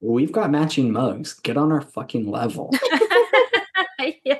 We've got matching mugs. Get on our fucking level. Yeah.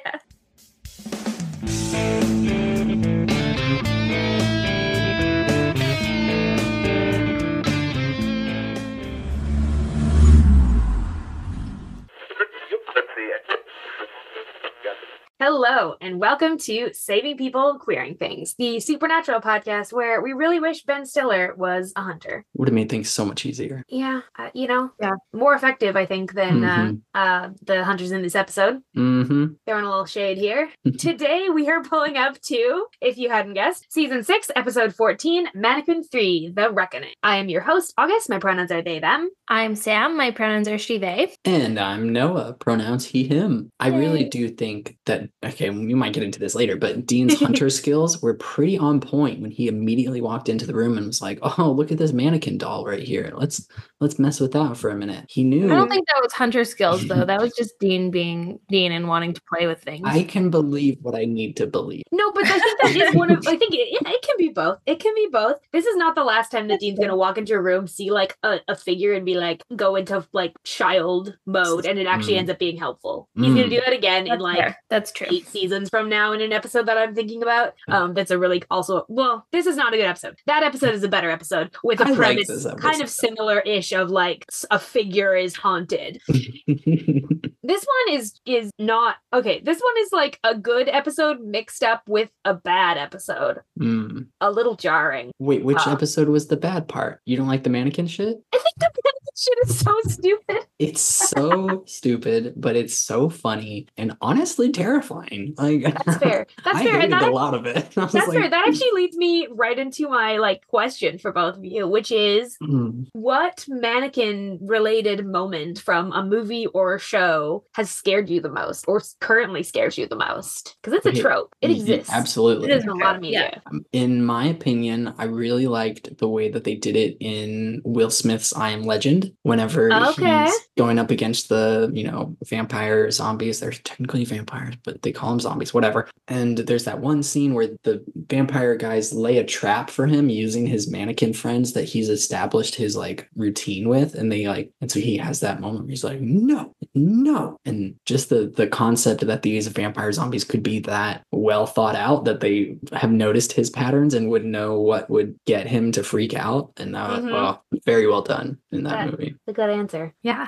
Hello, and welcome to Saving People, Queering Things, the supernatural podcast where we really wish Ben Stiller was a hunter. Would have made things so much easier. Yeah, more effective, I think, than the hunters in this episode. Mm-hmm. Throwing a little shade here. Today, we are pulling up to, if you hadn't guessed, Season 6, Episode 14, Mannequin 3, The Reckoning. I am your host, August. My pronouns are they, them. I'm Sam. My pronouns are she, they. And I'm Noah. Pronouns he, him. I really do think that, okay, we might get into this later, but Dean's hunter skills were pretty on point when he immediately walked into the room and was like, oh, look at this mannequin doll right here. Let's mess with that for a minute. He knew. I don't think that was hunter skills, though. That was just Dean being Dean and wanting to play with things. I can believe what I need to believe. No, but I think that is one of, I think it can be both. It can be both. This is not the last time that Dean's going to walk into a room, see like a figure and be like, go into like child mode, and it actually ends up being helpful. He's going to do that again in like fair. That's true. 8 seasons from now in an episode that I'm thinking about. That's a really also, well, this is not a good episode. That episode is a better episode with a premise kind of similar-ish of like a figure is haunted. This one is not okay. This one is like a good episode mixed up with a bad episode. A little jarring. Wait, which episode was the bad part? You don't like the mannequin shit? I think the mannequin shit is so stupid. It's so stupid, but it's so funny and honestly terrifying. Like that's fair. That's I fair. hated And a lot of it. That's fair. That actually leads me right into my like question for both of you, which is what mannequin related moment from a movie or a show has scared you the most or currently scares you the most? Because it's a trope. It exists. Absolutely. It is in a lot of media. In my opinion, I really liked the way that they did it in Will Smith's I Am Legend. Whenever he's going up against the, vampire zombies. They're technically vampires, but they call them zombies, whatever. And there's that one scene where the vampire guys lay a trap for him using his mannequin friends that he's established his like routine with. And so he has that moment where he's like, no. And just the concept that these vampire zombies could be that well thought out that they have noticed his patterns and would know what would get him to freak out. And very well done in that movie. A good answer. Yeah.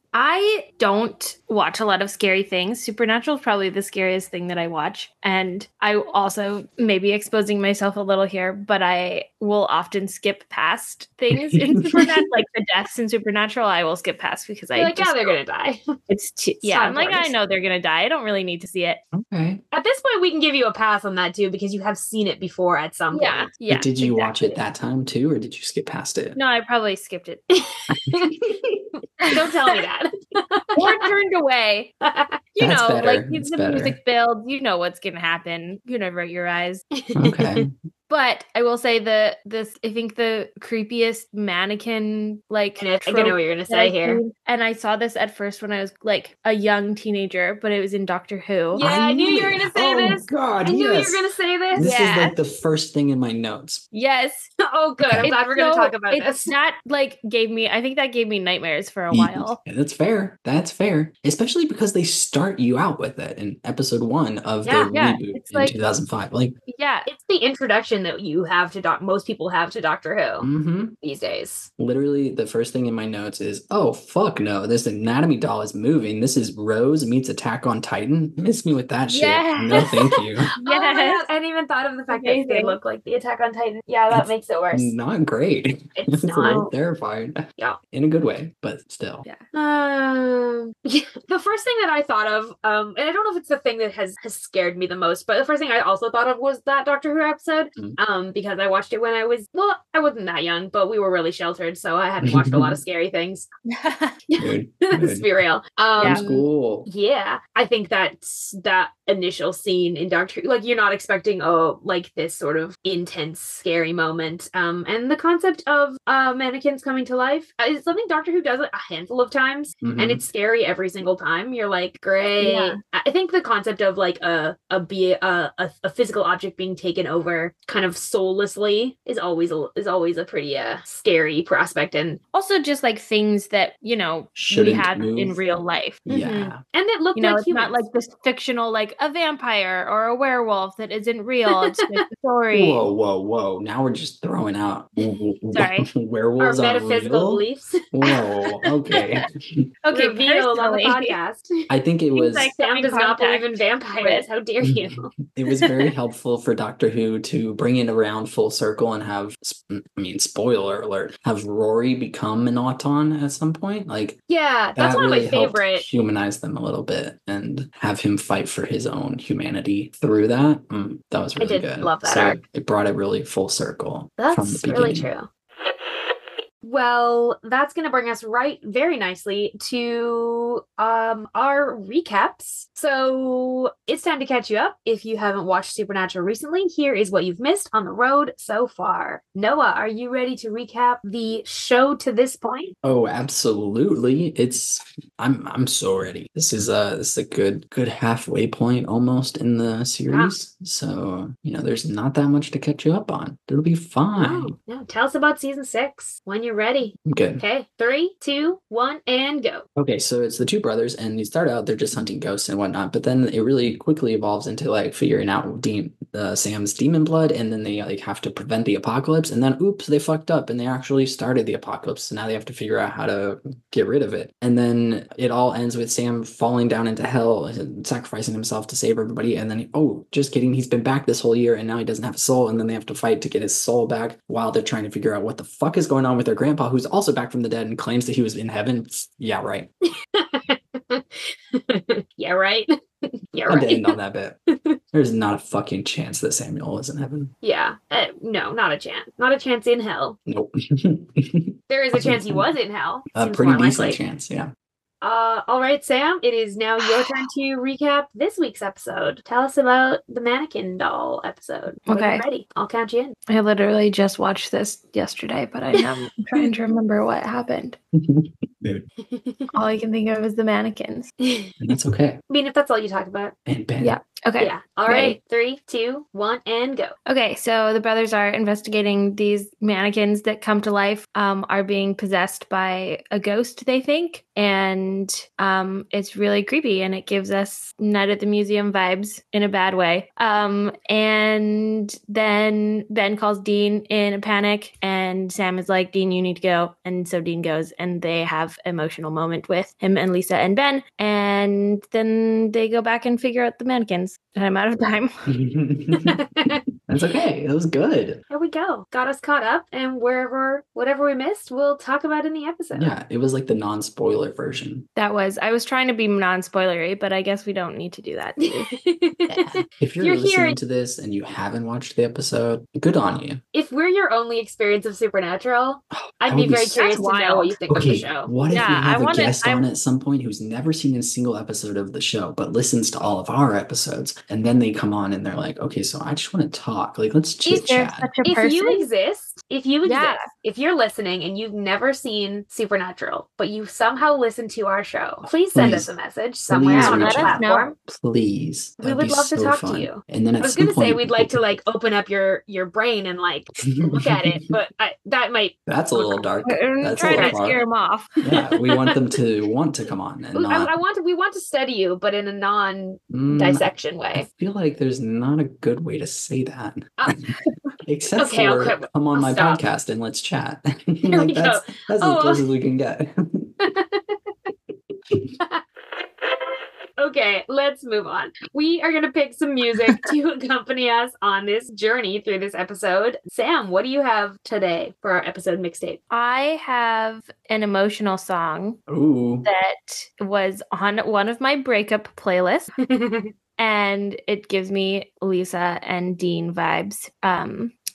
I don't watch a lot of scary things. Supernatural is probably the scariest thing that I watch. And I also may be exposing myself a little here, but I will often skip past things in Supernatural. Like the deaths in Supernatural, I will skip past because they're going to die. It's too, I'm like, I know they're going to die. I don't really need to see it. Okay. At this point, we can give you a pass on that too, because you have seen it before at some point. Yeah. But did you watch it that time too, or did you skip past it? No, I probably skipped it. Don't tell me that. Or turned away. Better. The music builds, you know what's going to happen. You never avert your eyes. Okay. But I will say I think the creepiest mannequin, like, I know what you're going to say here. And I saw this at first when I was like a young teenager, but it was in Doctor Who. Yeah, I knew you were going to say this. Oh God, I knew you were going to say this. This is like the first thing in my notes. Yes. Oh, good. I'm glad we're going to talk about this. That I think that gave me nightmares for a while. Yeah, that's fair. That's fair. Especially because they start you out with it in episode 1 of the reboot in 2005. It's the introduction that you have to most people have to Doctor Who these days. Literally, the first thing in my notes is, oh, fuck no, this anatomy doll is moving. This is Rose meets Attack on Titan. Miss me with that shit. No, thank you. Yes. Oh my God, I didn't even thought of the fact that they look like the Attack on Titan. Yeah, that makes it worse. Not great. It's not. A little terrifying. Yeah. In a good way, but still. Yeah. The first thing that I thought of, and I don't know if it's the thing that has scared me the most, but the first thing I also thought of was that Doctor Who episode. Because I watched it when I wasn't that young, but we were really sheltered, so I hadn't watched a lot of scary things. Let's be real. School. Yeah, I think that initial scene in Doctor Who. Like, you're not expecting like this sort of intense, scary moment. And the concept of mannequins coming to life is something Doctor Who does a handful of times, and it's scary every single time. You're like, great. Yeah. I think the concept of like a physical object being taken over kind of soullessly is always a pretty scary prospect, and also just like things that we had in real life. Yeah, and it looked like it's humans. not like this fictional like a vampire or a werewolf that isn't real. It's just a story. Whoa! Now we're just throwing out werewolves our metaphysical beliefs. Whoa, okay. Okay, revealed on the podcast. I think it was like Sam does not believe in vampires. How dare you? It was very helpful for Doctor Who to bring it around full circle and have, spoiler alert, have Rory become an Auton at some point. Like, yeah, that's one really of my favorite. Humanize them a little bit and have him fight for his own humanity through that. That was really good. Love that arc. It brought it really full circle. That's from the beginning. Really true. Well, that's going to bring us very nicely to our recaps. So it's time to catch you up. If you haven't watched Supernatural recently, here is what you've missed on the road so far. Noah, are you ready to recap the show to this point? Oh, absolutely. I'm so ready. This is a good halfway point almost in the series. Yeah. So, there's not that much to catch you up on. It'll be fine. No. Tell us about season 6 when you're ready. Good. Okay, 3, 2, 1, and go. Okay, so it's the two brothers, and you start out, they're just hunting ghosts and whatnot, but then it really quickly evolves into like figuring out Sam's demon blood, and then they like have to prevent the apocalypse, and then oops, they fucked up and they actually started the apocalypse, so now they have to figure out how to get rid of it. And then it all ends with Sam falling down into hell and sacrificing himself to save everybody, and then just kidding, he's been back this whole year and now he doesn't have a soul, and then they have to fight to get his soul back while they're trying to figure out what the fuck is going on with their grandpa, who's also back from the dead and claims that he was in heaven. Yeah, right. Yeah, right. Yeah, right. I'm ending on that bit. There's not a fucking chance that Samuel is in heaven. Yeah. No, not a chance. Not a chance in hell. Nope. There is a chance he was in hell. A pretty decent chance, yeah. All right, Sam, it is now your turn to recap this week's episode. Tell us about the mannequin doll episode. Okay. When you're ready, I'll count you in. I literally just watched this yesterday, but I'm trying to remember what happened. All I can think of is the mannequins. And that's okay. I mean, if that's all you talk about. And Ben. Yeah. Okay. Yeah. All right. 3, 2, 1, and go. Okay. So the brothers are investigating these mannequins that come to life, are being possessed by a ghost, they think. And it's really creepy, and it gives us Night at the Museum vibes in a bad way. And then Ben calls Dean in a panic, and Sam is like, Dean, you need to go. And so Dean goes, and they have an emotional moment with him and Lisa and Ben. And then they go back and figure out the mannequins. And I'm out of time. That's okay. It was good. There we go. Got us caught up, and whatever we missed, we'll talk about in the episode. Yeah, it was like the non-spoiler version. I was trying to be non-spoilery, but I guess we don't need to do that. Yeah. If you're listening to this and you haven't watched the episode, good on you. If we're your only experience of Supernatural, I'd be very curious to know what you think of the show. What if we have a guest on at some point who's never seen a single episode of the show, but listens to all of our episodes, and then they come on and they're like, okay, so I just want to talk. Like, let's chit chat. If you exist, if you're listening and you've never seen Supernatural, but you somehow listen to our show, please send us a message somewhere on our platform. Please. We would love to talk to you. And then I was going to say we'd like to like open up your brain and like look at it, but that's a little dark. That's trying to scare them off. Yeah, we want them to want to come on. And we want to study you, but in a non-dissection way. I feel like there's not a good way to say that. Except for come on my podcast and let's chat. Like, that's as close as we can get. Okay, let's move on. We are going to pick some music to accompany us on this journey through this episode. Sam, what do you have today for our episode mixtape? I have an emotional song that was on one of my breakup playlists. And it gives me Lisa and Dean vibes.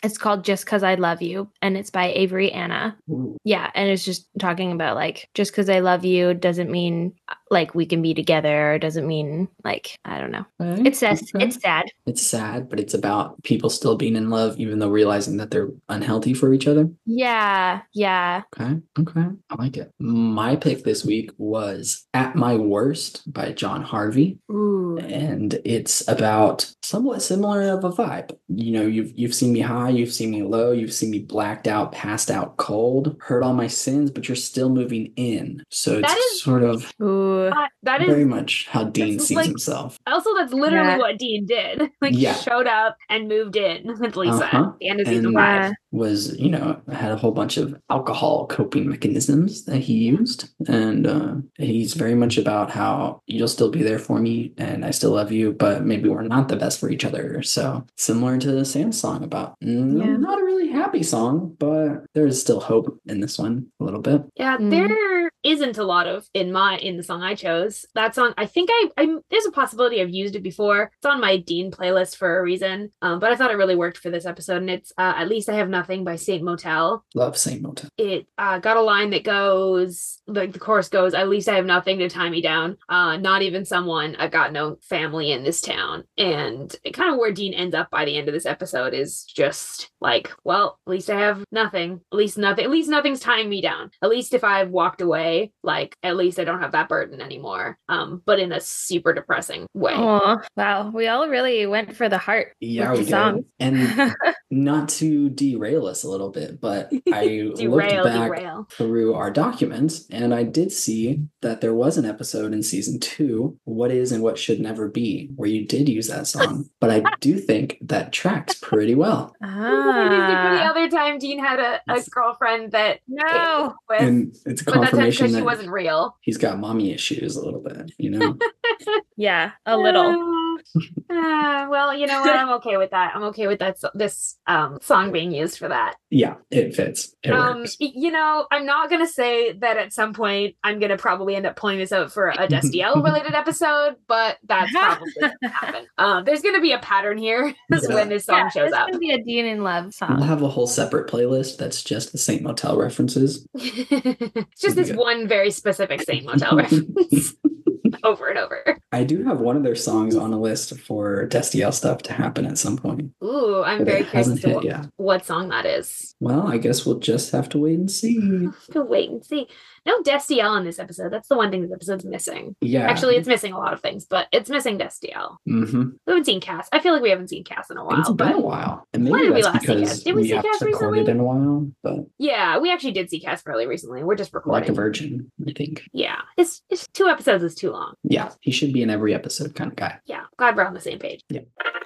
It's called Just 'Cause I Love You, and it's by Avery Anna. Ooh. Yeah, and it's just talking about like just because I love you doesn't mean like we can be together, or doesn't mean like I don't know. Okay. It's sad. It's sad. It's sad, but it's about people still being in love, even though realizing that they're unhealthy for each other. Yeah. Okay. I like it. My pick this week was At My Worst by John Harvey. Ooh. And it's about somewhat similar of a vibe. You know, you've seen me high, you've seen me low, you've seen me blacked out, passed out cold, hurt all my sins, but you're still moving in. So it's sort of that is very much how Dean sees himself. Also, that's literally what Dean did. He showed up and moved in with Lisa at the end of season 5. Was, had a whole bunch of alcohol coping mechanisms that he used. And he's very much about how you'll still be there for me and I still love you, but maybe we're not the best for each other. So similar to Sam's song about not a really happy song, but there's still hope in this one a little bit. Yeah, there isn't a lot of in the song I chose. That song, I think I there's a possibility I've used it before. It's on my Dean playlist for a reason. But I thought it really worked for this episode, and it's At Least I Have Nothing by Saint Motel. Love Saint Motel. It got a line that goes, like the chorus goes, at least I have nothing to tie me down. Not even someone, I've got no family in this town. And kind of where Dean ends up by the end of this episode is just like, well, at least I have nothing. At least nothing's tying me down. At least if I've walked away, like at least I don't have that burden anymore. But in a super depressing way. Oh, wow. We all really went for the heart. Yeah, with we the song. did. And not to derail us a little bit, but I looked back through our documents and I did see that there was an episode in season 2, What Is and What Should Never Be, where you did use that song. But I do think that tracks pretty well. The other time Dean had a girlfriend that and it's confirmation that she wasn't real. He's got mommy issues a little bit, Yeah, a little. Well, you know what? I'm okay with that. I'm okay with that. This song being used for that. Yeah, it fits. It works. I'm not gonna say that at some point I'm gonna probably end up pulling this out for a Destiel related episode, but that's probably gonna happen. There's gonna be a pattern here when this song shows up. It's gonna be a Dean in Love song. We'll have a whole separate playlist that's just the Saint Motel references. It's just this one very specific Saint Motel reference. Over and over. I do have one of their songs on a list for Destiel stuff to happen at some point. Ooh, I'm very curious as to what song that is. Well, I guess we'll just have to wait and see. No Destiel in this episode. That's the one thing this episode's missing. Yeah. Actually, it's missing a lot of things, but it's missing Destiel. Mm-hmm. We haven't seen Cass. I feel like we haven't seen Cass in a while. It's been a while. And maybe that's because did we see haven't Cass recorded recently? in a while. But yeah, we actually did see Cass fairly recently. We're just recording. Like a virgin, I think. Yeah. It's 2 episodes is too long. Yeah. He should be in every episode kind of guy. Yeah. Glad we're on the same page. Yeah.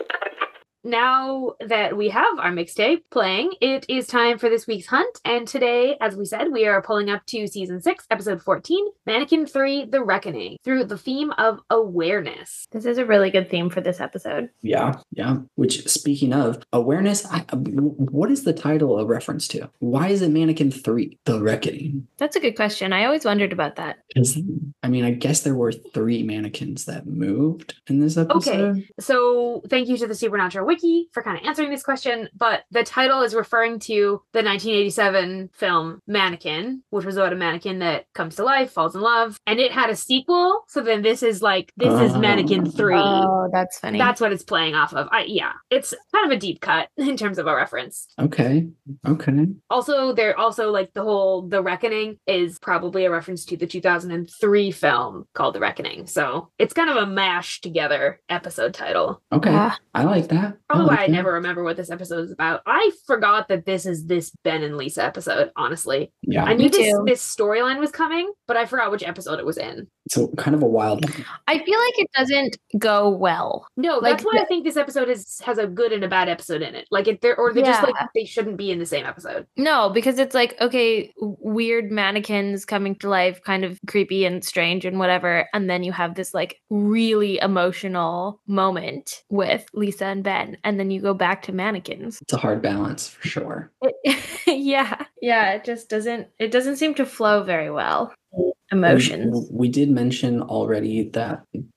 Now that we have our mixtape playing, it is time for this week's hunt. And today, as we said, we are pulling up to season 6, episode 14, Mannequin 3, The Reckoning, through the theme of awareness. This is a really good theme for this episode. Yeah. Which, speaking of awareness, what is the title a reference to? Why is it Mannequin 3, The Reckoning? That's a good question. I always wondered about that. I guess there were 3 mannequins that moved in this episode. Okay, so thank you to the Supernatural Wiki for kind of answering this question, but the title is referring to the 1987 film Mannequin, which was about a mannequin that comes to life, falls in love, and it had a sequel. So then this is Mannequin 3. Oh, that's funny. That's what it's playing off of. It's kind of a deep cut in terms of a reference. Okay. Also, The Reckoning is probably a reference to the 2003 film called The Reckoning. So it's kind of a mashed together episode title. Okay. I like that. Probably why I never remember what this episode is about. I forgot that this is this Ben and Lisa episode, honestly. Yeah. I knew this storyline was coming, but I forgot which episode it was in. So kind of a wild one. I feel like it doesn't go well. No, that's why I think this episode has a good and a bad episode in it. They shouldn't be in the same episode. No, because it's like, okay, weird mannequins coming to life, kind of creepy and strange and whatever. And then you have this like really emotional moment with Lisa and Ben. And then you go back to mannequins. It's a hard balance for sure. Yeah. It just doesn't seem to flow very well. Emotions. We did mention already that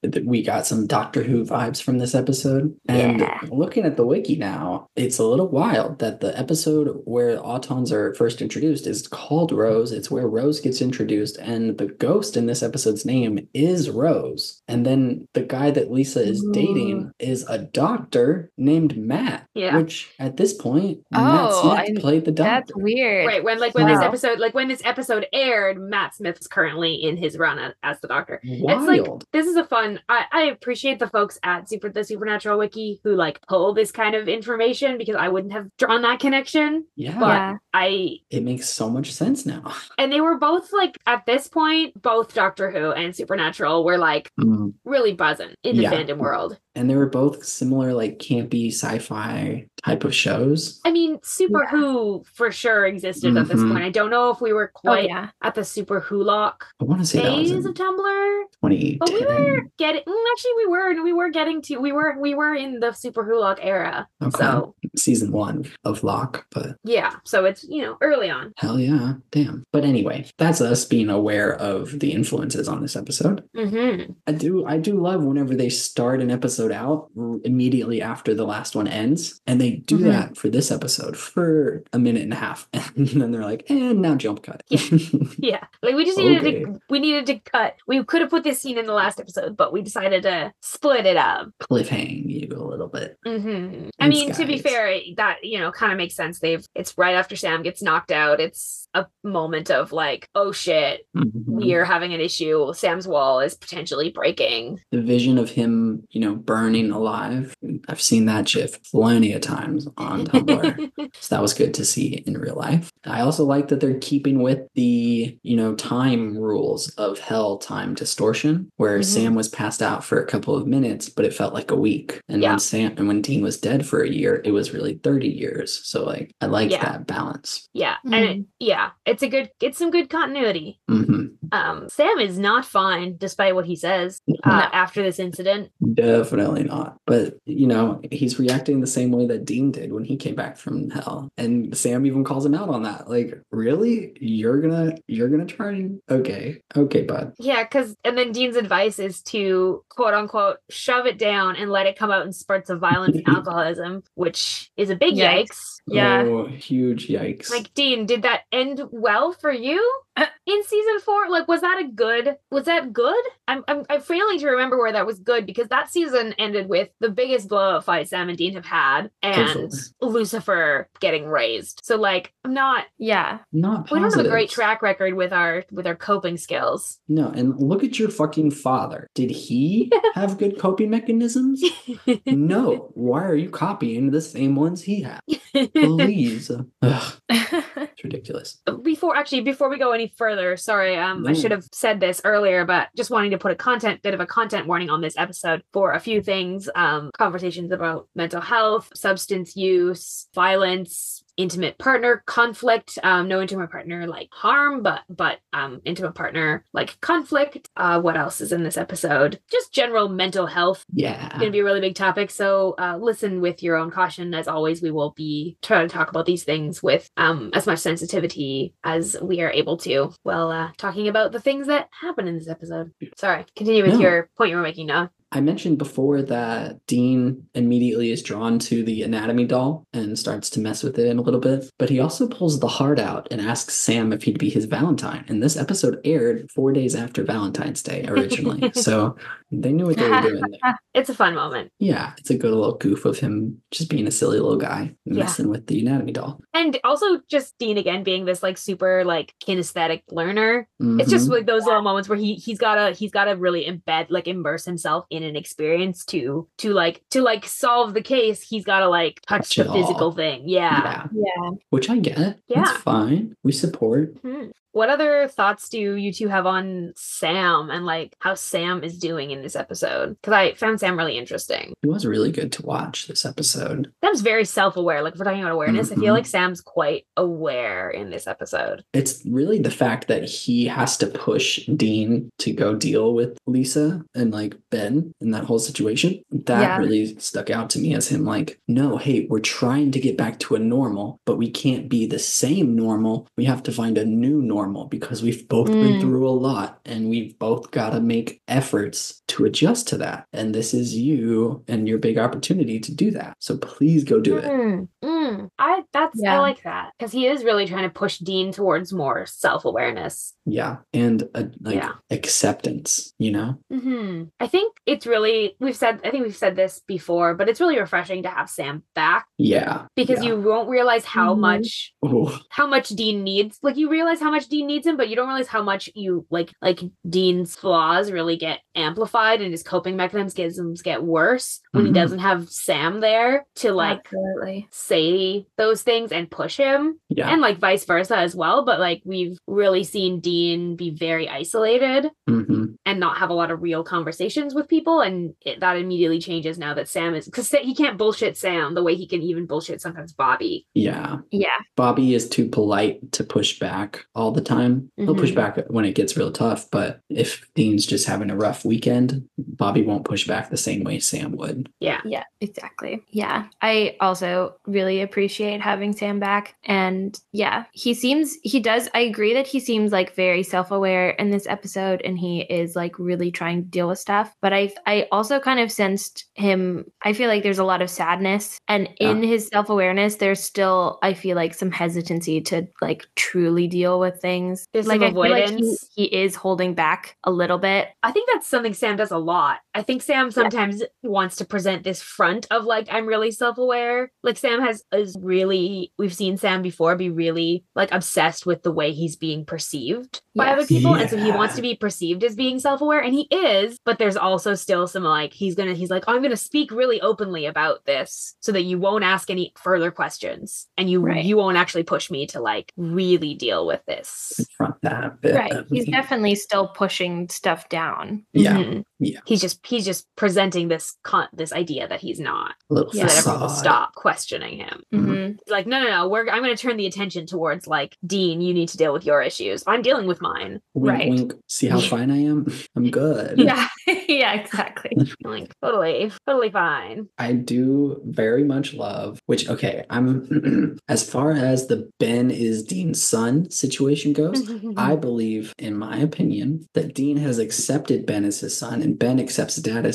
we got some Doctor Who vibes from this episode. And looking at the wiki now, it's a little wild that the episode where Autons are first introduced is called Rose. It's where Rose gets introduced, and the ghost in this episode's name is Rose. And then the guy that Lisa is dating is a doctor named Matt. Yeah. Which at this point, Matt Smith played the doctor. That's weird. Right. When this episode aired, Matt Smith is currently in his run as the doctor. Wild. It's like, this is a fun, I appreciate the folks at the Supernatural Wiki who like pull this kind of information, because I wouldn't have drawn that connection. Yeah. But it makes so much sense now. And they were both like, at this point, both Doctor Who and Supernatural were like really buzzing in the fandom world. And they were both similar, like campy sci-fi type of shows. I mean, Super Who for sure existed at this point. I don't know if we were quite at the Super Who lock I want to say phase that was of Tumblr. 2010. But we were getting we were in the Super Who lock era. Okay. So season 1 of Lock, but yeah, so it's early on. Hell yeah, damn. But anyway, that's us being aware of the influences on this episode. I do love whenever they start an episode out immediately after the last one ends, and they do that for this episode for a minute and a half, and then they're like, and now jump cut. Yeah, like we just needed to cut. We could have put this scene in the last episode, but we decided to split it up, cliffhang you a little bit. I mean, to be fair, that kind of makes sense. It's right after Sam gets knocked out. It's a moment of like, oh shit, we are having an issue. Sam's wall is potentially breaking. The vision of him, burning alive, I've seen that gif plenty of times on Tumblr. So that was good to see in real life. I also like that they're keeping with the, time rules of Hell time distortion, where Sam was passed out for a couple of minutes, but it felt like a week. And when Dean was dead for a year, it was really 30 years. So like, I like that balance. Yeah. And it's some good continuity. Sam is not fine despite what he says after this incident. Definitely not. But he's reacting the same way that Dean did when he came back from Hell, and Sam even calls him out on that. Like, really, you're gonna try and okay bud. Yeah, and then Dean's advice is to quote unquote shove it down and let it come out in spurts of violence and alcoholism, which is a big yikes. Yeah. Oh, huge yikes. Like, Dean, did that end well for you in season 4? Like, was that good? I'm failing to remember where that was good, because that season ended with the biggest blowout fight Sam and Dean have had, and Lucifer getting raised. So like, not positive. We don't have a great track record with our coping skills. No, and look at your fucking father. Did he have good coping mechanisms? No. Why are you copying the same ones he had? Please. It's ridiculous. Before we go any further, sorry, I should have said this earlier, but just wanting to put a bit of a content warning on this episode for a few things. Conversations about mental health, substance use, violence, intimate partner conflict, no intimate partner like harm, but intimate partner like conflict. What else is in this episode? Just general mental health. Yeah, gonna be a really big topic, so listen with your own caution. As always, we will be trying to talk about these things with as much sensitivity as we are able to, while talking about the things that happen in this episode. Sorry, continue with your point you were making now. I mentioned before that Dean immediately is drawn to the anatomy doll and starts to mess with it in a little bit, but he also pulls the heart out and asks Sam if he'd be his Valentine. And this episode aired 4 days after Valentine's Day originally, so they knew what they were doing there. It's a fun moment. Yeah, it's a good little goof of him just being a silly little guy messing with the anatomy doll. And also just Dean again being this like super like kinesthetic learner. It's just like those little moments where he's gotta really immerse himself in an experience to solve the case. He's gotta like touch the physical thing. Yeah, which I get. It's fine, we support. What other thoughts do you two have on Sam and like how Sam is doing in this episode? Because I found Sam really interesting. It was really good to watch this episode. Sam's very self-aware. Like, if we're talking about awareness, I feel like Sam's quite aware in this episode. It's really the fact that he has to push Dean to go deal with Lisa and like Ben in that whole situation. That really stuck out to me as him like, no, hey, we're trying to get back to a normal, but we can't be the same normal. We have to find a new normal normal because we've both been through a lot and we've both got to make efforts to adjust to that. And this is you and your big opportunity to do that. So please go do it. I like that because he is really trying to push Dean towards more self-awareness. Yeah. And acceptance, you know? Mm-hmm. I think it's really, we've said this before, but it's really refreshing to have Sam back. Yeah. Because you won't realize how much Dean needs. Like, you realize how much Dean needs him, but you don't realize how much you like Dean's flaws really get amplified and his coping mechanisms get worse when he doesn't have Sam there to like say those things and push him. Yeah. And like vice versa as well. But like we've really seen Dean be very isolated and not have a lot of real conversations with people. And that immediately changes now that Sam is, because he can't bullshit Sam the way he can even bullshit sometimes Bobby. Yeah. Yeah. Bobby is too polite to push back all the time. He'll push back when it gets real tough. But if Dean's just having a rough weekend, Bobby won't push back the same way Sam would. Yeah. Yeah, exactly. Yeah. I also really appreciate having Sam back. And yeah, I agree that he seems like very self-aware in this episode and he is like really trying to deal with stuff. But I also kind of sensed him, I feel like there's a lot of sadness and in his self-awareness, there's still, I feel like some hesitancy to like truly deal with things. There's like some avoidance. I feel like he is holding back a little bit. I think that's something Sam does a lot. I think Sam sometimes wants to present this front of like, I'm really self-aware. Like Sam we've seen Sam before be really like obsessed with the way he's being perceived by other people. Yeah. And so he wants to be perceived as being self-aware and he is, but there's also still some like, he's like, I'm going to speak really openly about this so that you won't ask any further questions and you won't actually push me to like really deal with this. Confront that bit. Right. He's definitely still pushing stuff down. Yeah. Yeah. He's just presenting this idea that he's not, so that everyone will stop questioning him. He's like, no, I'm going to turn the attention towards like, Dean, you need to deal with your issues. I'm dealing with mine. Wink, wink. See how fine I am? I'm good. Yeah. Yeah, exactly. Like totally fine. I do very much love, I'm as far as the Ben is Dean's son situation goes, I believe, in my opinion, that Dean has accepted Ben as his son and Ben accepts Ben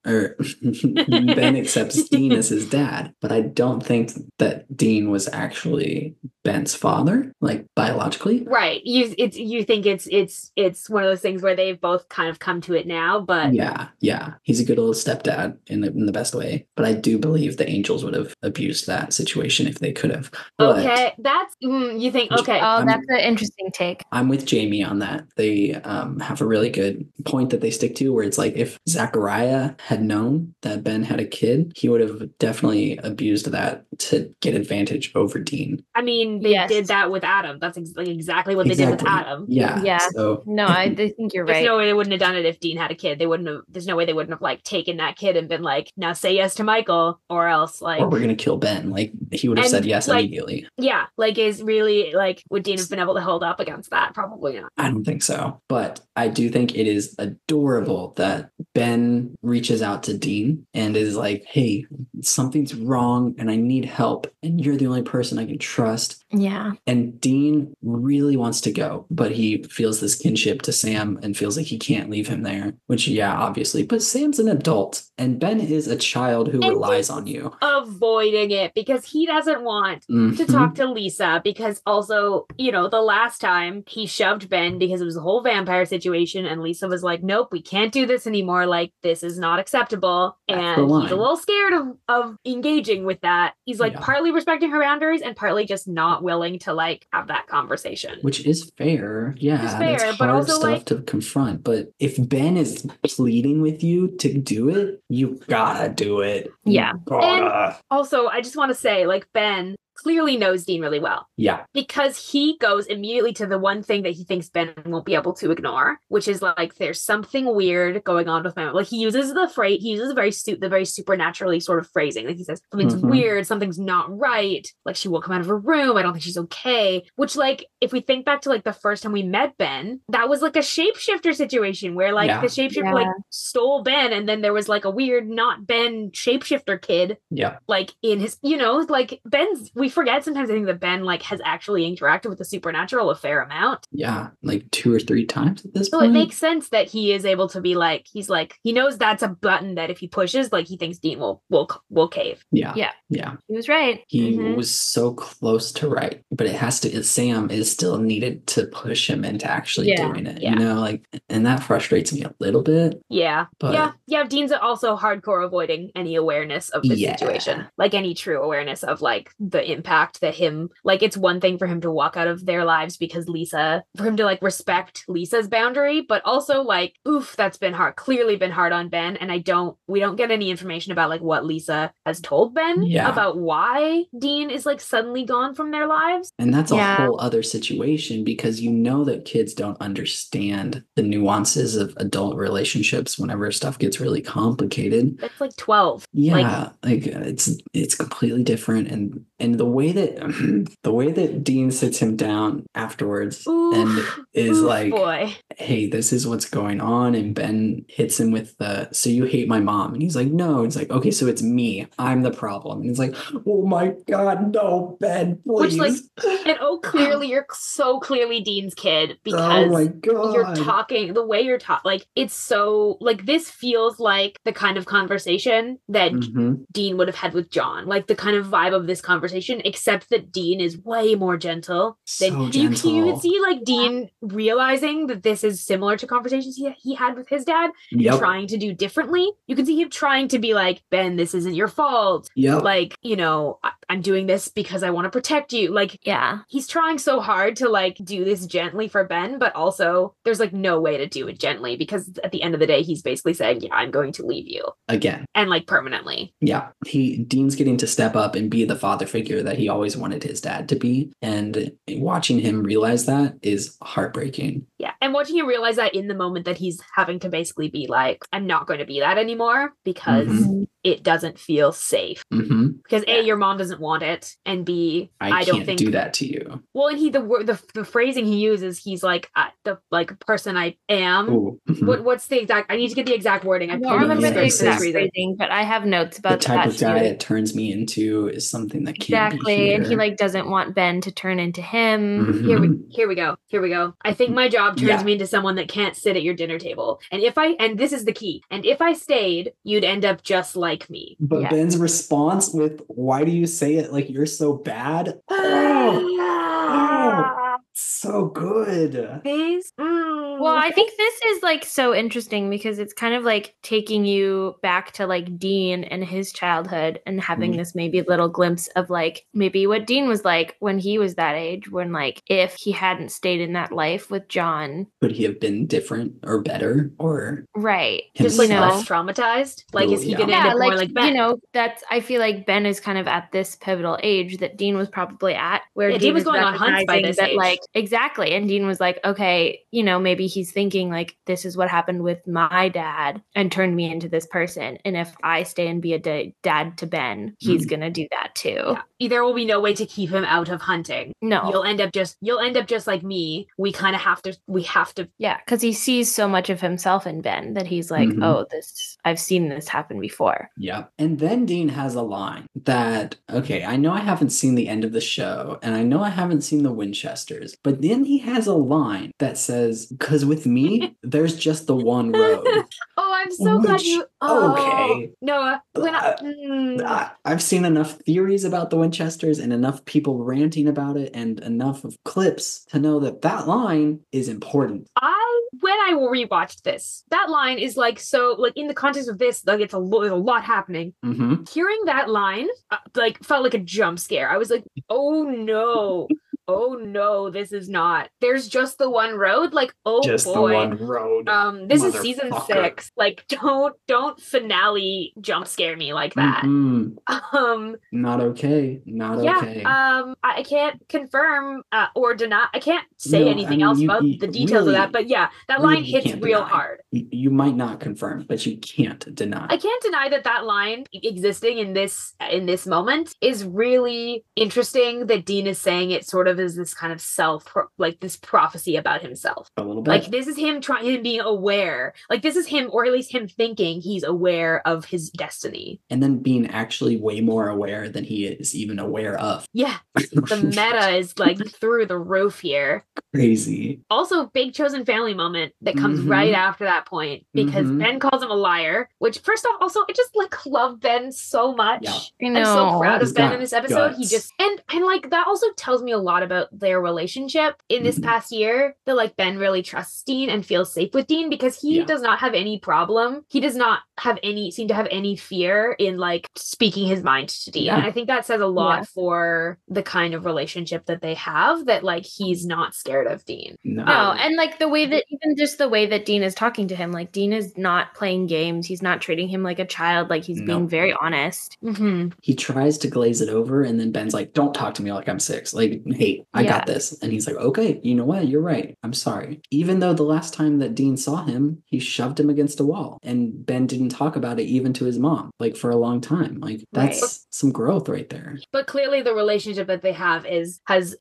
accepts Dean as his dad. But I don't think that Dean was actually Ben's father, like biologically. Right. You think it's one of those things where they've both kind of come to it now, but yeah. He's a good old stepdad in the best way. But I do believe the Angels would have abused that situation if they could have. But okay, that's you think okay. Oh, that's an interesting take. I'm with Jamie on that. They have a really good point that they stick to where it's like if Zachariah had known that Ben had a kid, he would have definitely abused that to get advantage over Dean. I mean, they did that with Adam. That's exactly what they did with Adam. Yeah. So. No, I think you're right. There's no way they wouldn't have done it if Dean had a kid. There's no way they wouldn't have like taken that kid and been like, now say yes to Michael, or else like, or we're gonna kill Ben. Like he would have said yes immediately. Yeah, like is really like would Dean have been able to hold up against that? Probably not. I don't think so, but I do think it is adorable that Ben reaches out to Dean and is like, hey, something's wrong and I need help and you're the only person I can trust. Yeah. And Dean really wants to go, but he feels this kinship to Sam and feels like he can't leave him there, which, obviously. But Sam's an adult and Ben is a child who relies on you. Avoiding it because he doesn't want to talk to Lisa because also, the last time he shoved Ben because it was a whole vampire situation and Lisa was like, nope, we can't do this anymore. Like, this is not acceptable. And he's a little scared of engaging with that. He's like partly respecting her boundaries and partly just not willing to like have that conversation. Which is fair. Yeah. It's fair, that's hard but also stuff to confront. But if Ben is pleading with you to do it, you gotta do it. Yeah. And also, I just want to say, like, Ben clearly knows Dean really well. Yeah. Because he goes immediately to the one thing that he thinks Ben won't be able to ignore, which is like there's something weird going on with my mom. Like he uses the very supernaturally sort of phrasing. Like he says, something's weird, something's not right. Like she won't come out of her room. I don't think she's okay. Which like, if we think back to like the first time we met Ben, that was like a shapeshifter situation where like the shapeshifter like stole Ben and then there was like a weird not Ben shapeshifter kid. Yeah. Like in his, like Ben's we forget sometimes, I think, that Ben like has actually interacted with the supernatural a fair amount. Yeah, like 2 or 3 times at this point. So it makes sense that he is able to be like, he's like, he knows that's a button that if he pushes, like he thinks Dean will cave. Yeah. He was right. He was so close to right, but it has to. Sam is still needed to push him into actually doing it. You know, like, and that frustrates me a little bit. Yeah, but Dean's also hardcore avoiding any awareness of this situation, like any true awareness of like the impact that him. Like, it's one thing for him to walk out of their lives because for him to like respect Lisa's boundary, but also like, oof, that's been hard. Clearly been hard on Ben, and we don't get any information about like what Lisa has told Ben about why Dean is like suddenly gone from their lives. And that's a whole other situation, because you know that kids don't understand the nuances of adult relationships whenever stuff gets really complicated. It's like 12. Yeah, like it's completely different, and the way that Dean sits him down afterwards and is like, hey, this is what's going on, and Ben hits him with so you hate my mom, and he's like, no. It's like, okay, so it's me, I'm the problem. And it's like, oh my god, no, Ben, please. Which, like, and clearly you're so clearly Dean's kid, because you're talking the way you're talking, like, it's so like, this feels like the kind of conversation that Dean would have had with John, like the kind of vibe of this conversation, except that Dean is way more gentle. So you can see like Dean realizing that this is similar to conversations he had with his dad, and trying to do differently. You can see him trying to be like, Ben, this isn't your fault. Like, you know, I'm doing this because I want to protect you. Like, he's trying so hard to like do this gently for Ben, but also there's like no way to do it gently, because at the end of the day, he's basically saying, I'm going to leave you again, and like permanently. Dean's getting to step up and be the father figure that he always wanted his dad to be, and watching him realize that is heartbreaking. And watching him realize that in the moment that he's having to basically be like, I'm not going to be that anymore, because it doesn't feel safe. Because A, your mom doesn't want it, and B, I don't think do that to you. Well, and the phrasing he uses, he's like, the like person I am. What's the exact? I need to get the exact wording. I don't remember the exact phrasing, but I have notes about the type of guy it turns me into is something that can't be here. And he like doesn't want Ben to turn into him. Here we go. I think my job turns me into someone that can't sit at your dinner table, and this is the key. And if I stayed, you'd end up just like me. But Ben's response with, why do you say it like you're so bad? So good. Well, I think this is like so interesting, because it's kind of like taking you back to like Dean and his childhood, and having this maybe little glimpse of like maybe what Dean was like when he was that age, when like if he hadn't stayed in that life with John, could he have been different or better, or just like less traumatized? Like, is he gonna end up more like Ben? You know, that's, I feel like Ben is kind of at this pivotal age that Dean was probably at, where Dean was going on hunts by this age. Like, exactly. And Dean was like, okay, you know, maybe he's thinking like, this is what happened with my dad and turned me into this person, and if I stay and be a dad to Ben, he's gonna do that too. There will be no way to keep him out of hunting. No, you'll end up just like me. We have to because he sees so much of himself in Ben that he's like, oh, I've seen this happen before. And then Dean has a line that, okay, I know I haven't seen the end of the show, and I know I haven't seen the Winchesters, but then he has a line that says, because with me, there's just the one road. I'm so glad you... Okay. Noah, I've seen enough theories about the Winchesters and enough people ranting about it and enough of clips to know that line is important. When I rewatched this, that line is like, so like in the context of this, like there's a lot happening. Hearing that line like felt like a jump scare. I was like, oh no. Oh no, this is not. There's just the one road. Like, oh just boy. The one road. This is season 6. Like, don't finale jump scare me like that. Not okay. Okay. I can't confirm or deny. I can't say anything else about the details of that. But that line hits real hard. You might not confirm, but you can't deny. I can't deny that line existing in this moment is really interesting. That Dean is saying it sort of of as this kind of like this prophecy about himself. A little bit. Like this is him being aware. Like this is him, or at least him thinking he's aware of his destiny. And then being actually way more aware than he is even aware of. Yeah. The meta is like through the roof here. Crazy. Also, big chosen family moment that comes right after that point, because Ben calls him a liar, which first off, also I just like love Ben so much. Yeah. I'm so proud of Ben in this episode. Guts. He just and like that also tells me a lot about their relationship in this past year, that like Ben really trusts Dean and feels safe with Dean, because he does not have any problem. He does not seem to have any fear in like speaking his mind to Dean. And I think that says a lot for the kind of relationship that they have, that like he's not scared of Dean. No, and like the way that Dean is talking to him, like Dean is not playing games. He's not treating him like a child. Like he's being very honest. He tries to glaze it over, and then Ben's like, "Don't talk to me like I'm 6. Like, hey, I got this." And he's like, "Okay, you know what? You're right. I'm sorry." Even though the last time that Dean saw him, he shoved him against a wall, and Ben didn't talk about it even to his mom, like for a long time. Like that's some growth right there. But clearly, the relationship that they have has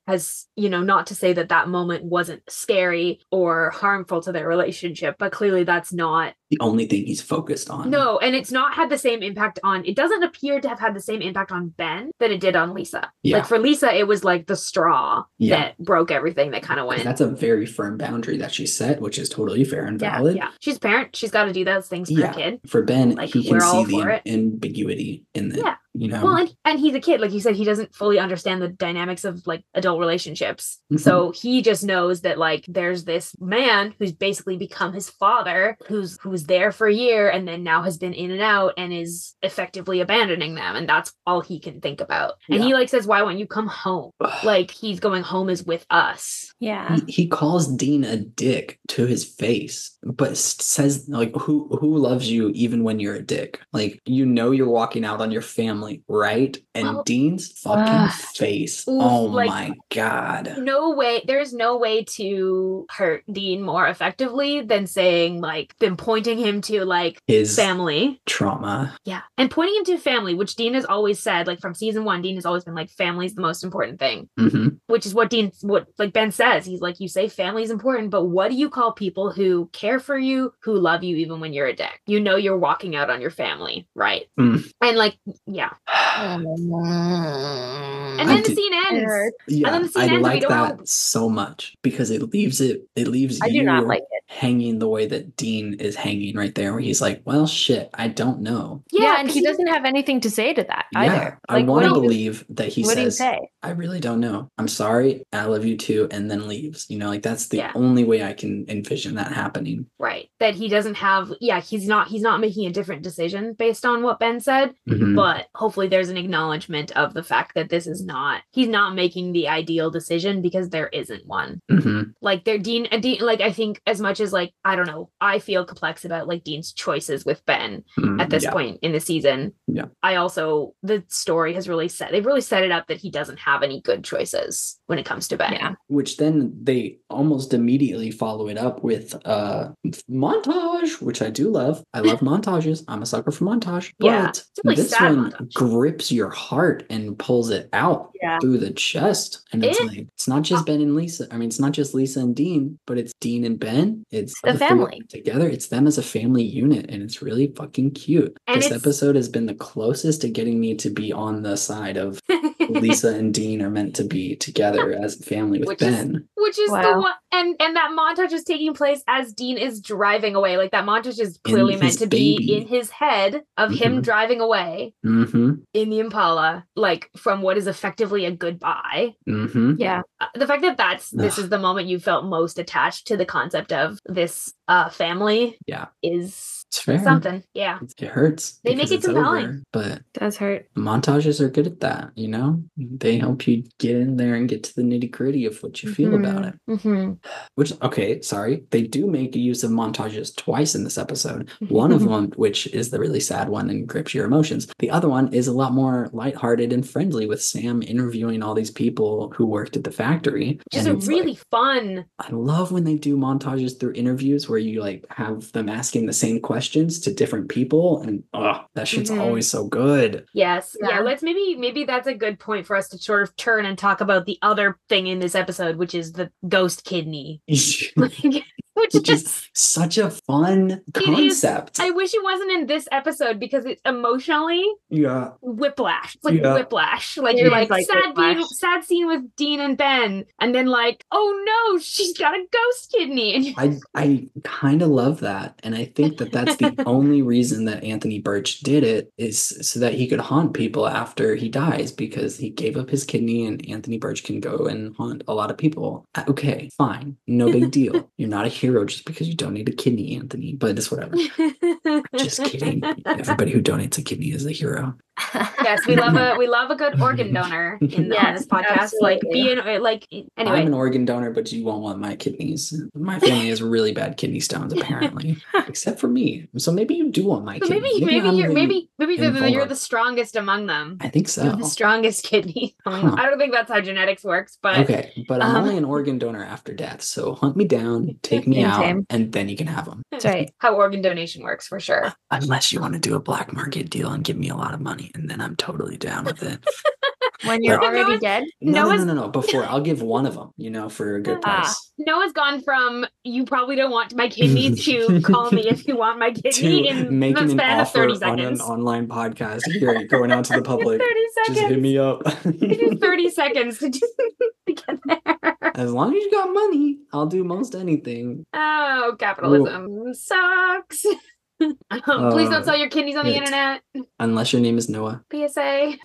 not to say that moment wasn't scary or harmful to their relationship, but clearly that's not the only thing he's focused on. No, and it's not had the same impact on, it doesn't appear to have had the same impact on Ben that it did on Lisa. Yeah. Like for Lisa, it was like the straw that broke everything that kind of went. That's a very firm boundary that she set, which is totally fair and valid. Yeah. She's a parent. She's got to do those things for her kid. For Ben, like, he can see the ambiguity in the, Well, and he's a kid. Like you said, he doesn't fully understand the dynamics of like adult relationships. So he just knows that like there's this man who's basically become his father, who's there for a year and then now has been in and out and is effectively abandoning them. And that's all he can think about. And he like says, "Why won't you come home?" Like he's going home is with us. Yeah. He calls Dean a dick to his face, but says like, who loves you even when you're a dick? Like, you're walking out on your family, right? And Dean's fucking face. My God. No way. There's no way to hurt Dean more effectively than pointing him to like his family trauma. Yeah. And pointing him to family, which Dean has always said, like from season 1, Dean has always been like, family's the most important thing. Which is what Ben says. He's like, you say family's important, but what do you call people who care for you, who love you even when you're a dick? You're walking out on your family, right? And like, and then the scene ends. Yeah, and then the scene I ends, like that so much because it leaves I do not like it. Hanging the way that Dean is hanging right there, where he's like, well, shit, I don't know. Yeah, and he doesn't have anything to say to that either. I want to believe that he what says, do you say? I really don't know. I'm sorry. I love you too. And then leaves. Like that's the only way I can envision that happening. Right. That he doesn't have, he's not making a different decision based on what Ben said, but hopefully there's an acknowledgement of the fact that he's not making the ideal decision because there isn't one. Like Dean, like I think as much as like, I don't know, I feel complex about like Dean's choices with Ben at this point in the season. Yeah. The story has they've really set it up that he doesn't have any good choices when it comes to Ben. Yeah. Which then they almost immediately follow it up with montage, which I do love. I love montages. I'm a sucker for montage. But really this one grips your heart and pulls it out through the chest. And it's like, it's not just Ben and Lisa. I mean, it's not just Lisa and Dean, but it's Dean and Ben. It's the family together. It's them as a family unit. And it's really fucking cute. And this episode has been the closest to getting me to be on the side of Lisa and Dean are meant to be together as a family with Ben. Which is the one, and that montage is taking place as Dean is driving away. Like that montage is clearly meant to be in his head of him driving away in the Impala, like from what is effectively a goodbye. Yeah. The fact that this is the moment you felt most attached to the concept of this family is something. Yeah. It hurts. They make it compelling. But it does hurt. Montages are good at that, They help you get in there and get to the nitty-gritty of what you feel about it. Which, okay, sorry. They do make use of montages twice in this episode. One of them, which is the really sad one and grips your emotions. The other one is a lot more lighthearted and friendly with Sam interviewing all these people who worked at the factory. Which is really fun. I love when they do montages through interviews where you like have them asking the same question questions to different people, and that shit's always so good. Yes. Yeah. Let's maybe that's a good point for us to sort of turn and talk about the other thing in this episode, which is the ghost kidney. Which is such a fun concept. I wish it wasn't in this episode because it's emotionally whiplash. It's like whiplash. Like you're like sad scene with Dean and Ben, and then like, oh no, she's got a ghost kidney. And I kind of love that, and I think that's the only reason that Anthony Birch did it is so that he could haunt people after he dies, because he gave up his kidney, and Anthony Birch can go and haunt a lot of people. Okay, fine, no big deal. You're not a hero just because you donate a kidney, Anthony, but it's whatever. Just kidding. Everybody who donates a kidney is a hero. Yes, we love a good organ donor on this podcast. Absolutely. Anyway. I'm an organ donor, but you won't want my kidneys. My family has really bad kidney stones, apparently, except for me. So maybe you do want my kidneys. Maybe you're the strongest among them. I think so. You're the strongest kidney. I don't think that's how genetics works, but okay. But I'm only an organ donor after death. So hunt me down, take me out, and then you can have them. That's right. How organ donation works for sure. Unless you want to do a black market deal and give me a lot of money, and then I'm totally down with it. When you're already dead? No. Before, I'll give one of them, for a good price. Noah's gone from you probably don't want my kidney to call me if you want my kidney in the span of 30 seconds. On an online podcast here, going out to the public. 30 seconds. Just hit me up. 30 seconds to get there. As long as you got money, I'll do most anything. Oh, capitalism sucks. Please don't sell your kidneys on the internet. Unless your name is Noah. PSA.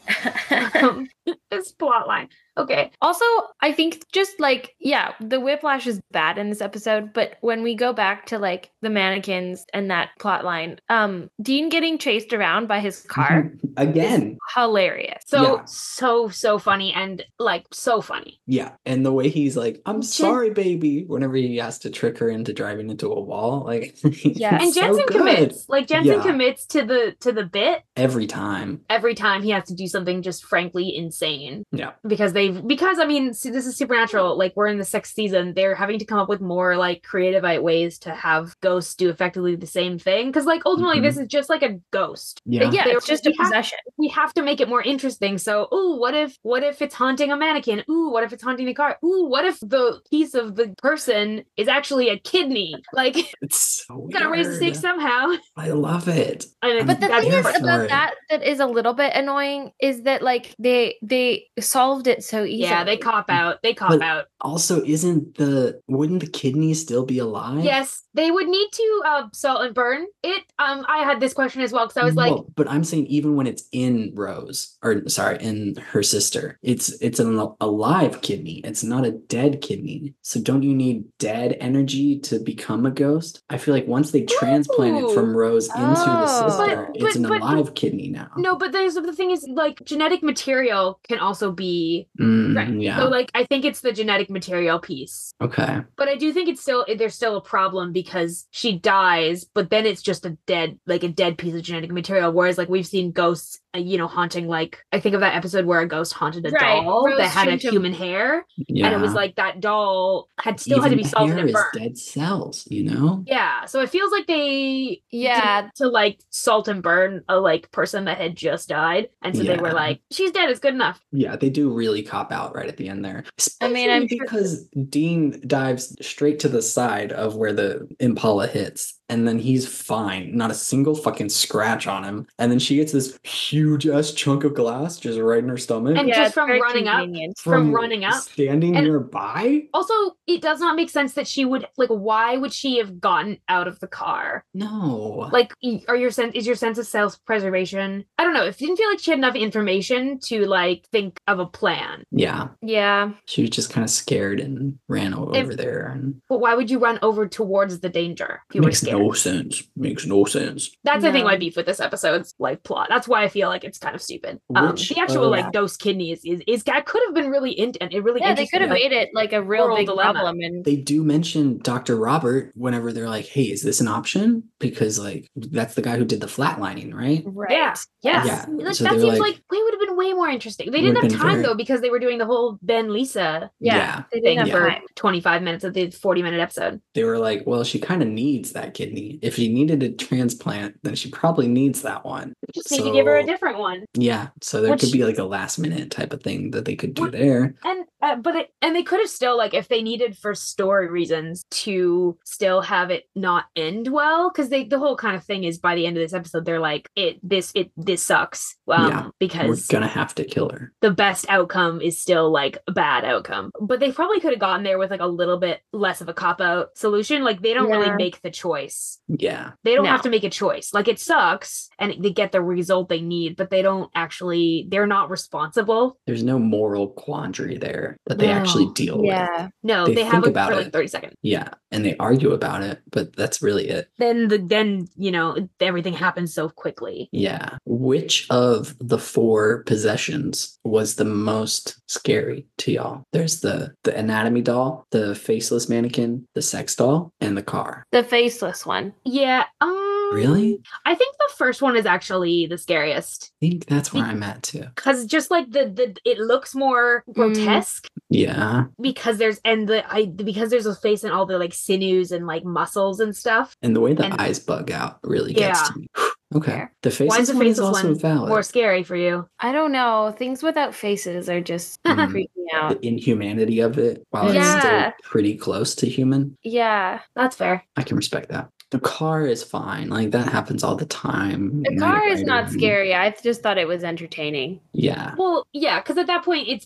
This plot line. Okay. Also, I think just the whiplash is bad in this episode, but when we go back to the mannequins and that plot line, Dean getting chased around by his car again, hilarious. So funny and so funny. Yeah, and the way he's like, "I'm sorry, baby," whenever he has to trick her into driving into a wall, and Jensen commits. Jensen commits to the bit every time. Every time he has to do something just frankly insane. Yeah, because I mean, see, this is Supernatural. We're in the 6th season. They're having to come up with more creative ways to have ghosts do effectively the same thing. Because ultimately, this is just a ghost. Yeah, it's just a possession. We have to make it more interesting. So, what if it's haunting a mannequin? Ooh, what if it's haunting the car? Ooh, what if the piece of the person is actually a kidney? It's so weird. Gotta raise the stakes somehow. I love it. But the thing is about that is a little bit annoying is that they solved it so easily. Yeah, they cop out. Also, wouldn't the kidney still be alive? Yes, they would need to salt and burn it. I had this question as well because I was but I'm saying even when it's in in her sister, it's an alive kidney. It's not a dead kidney. So don't you need dead energy to become a ghost? I feel like once they transplant it from Rose into the sister, it's an alive kidney now. No, but the thing is, genetic material can also be right. So I think it's the genetic material piece. Okay. But I do think there's still a problem because she dies, but then it's just a dead piece of genetic material. Whereas we've seen ghosts, haunting I think of that episode where a ghost haunted a doll that had a human hair. Yeah. And it was that doll had to be salted and burned. Dead cells, Yeah. So it feels like they to salt and burn a person that had just died. And so they were she's dead, it's good enough. Yeah, they do really cop out right at the end there. Especially because Dean dives straight to the side of where the Impala hits. And then he's fine. Not a single fucking scratch on him. And then she gets this huge ass chunk of glass just right in her stomach. And just from running up. Standing nearby? Also, it does not make sense that she would why would she have gotten out of the car? No. Is your sense of self-preservation? I don't know. It didn't feel like she had enough information to think of a plan. Yeah. Yeah. She was just kind of scared and ran over there. But why would you run over towards the danger if you were scared? Makes no sense. That's I think my beef with this episode's plot. That's why I feel like it's kind of stupid. The actual ghost kidney is could have been really really they could have made it a real big dilemma. problem. And they do mention Dr. Robert whenever they're like, "Hey, is this an option?" Because that's the guy who did the flatlining, right? Right. Yeah. Yes. Yeah. So that seems it would have been way more interesting. They didn't have time though because they were doing the whole Ben Lisa they didn't have for time. 25 minutes of the 40-minute episode. They were like, "Well, she kind of needs that kidney." kidney. If she needed a transplant, then she probably needs that one. You just need to give her a different one. Yeah. So there could be like a last minute type of thing that they could do there. And they could have still, like, if they needed for story reasons to still have it not end well, because the whole kind of thing is by the end of this episode they're like, this sucks. Because we're gonna have to kill her. The best outcome is still like a bad outcome. But they probably could have gotten there with like a little bit less of a cop-out solution. Like, they don't really make the choice. Yeah. They don't have to make a choice. Like, it sucks and they get the result they need, but they're not responsible. There's no moral quandary there that they actually deal with. No, they have it for like 30 seconds. Yeah. And they argue about it, but that's really it. Then everything happens so quickly. Yeah. Which of the 4 possessions was the most scary to y'all? There's the anatomy doll, the faceless mannequin, the sex doll, and the car. The faceless one. Yeah. Really? I think the first one is actually the scariest. I think that's where I'm at too. Because just like it looks more grotesque. Yeah. Because there's a face and all the like sinews and like muscles and stuff. And the way the eyes bug out really gets to me. Okay. The faceless one is also valid. More scary for you? I don't know. Things without faces are just freaking out. The inhumanity of it, while it's still pretty close to human. Yeah. That's fair. I can respect that. The car is fine. Like, that happens all the time. The car is not scary. I just thought it was entertaining. Yeah. Well, yeah, because at that point it's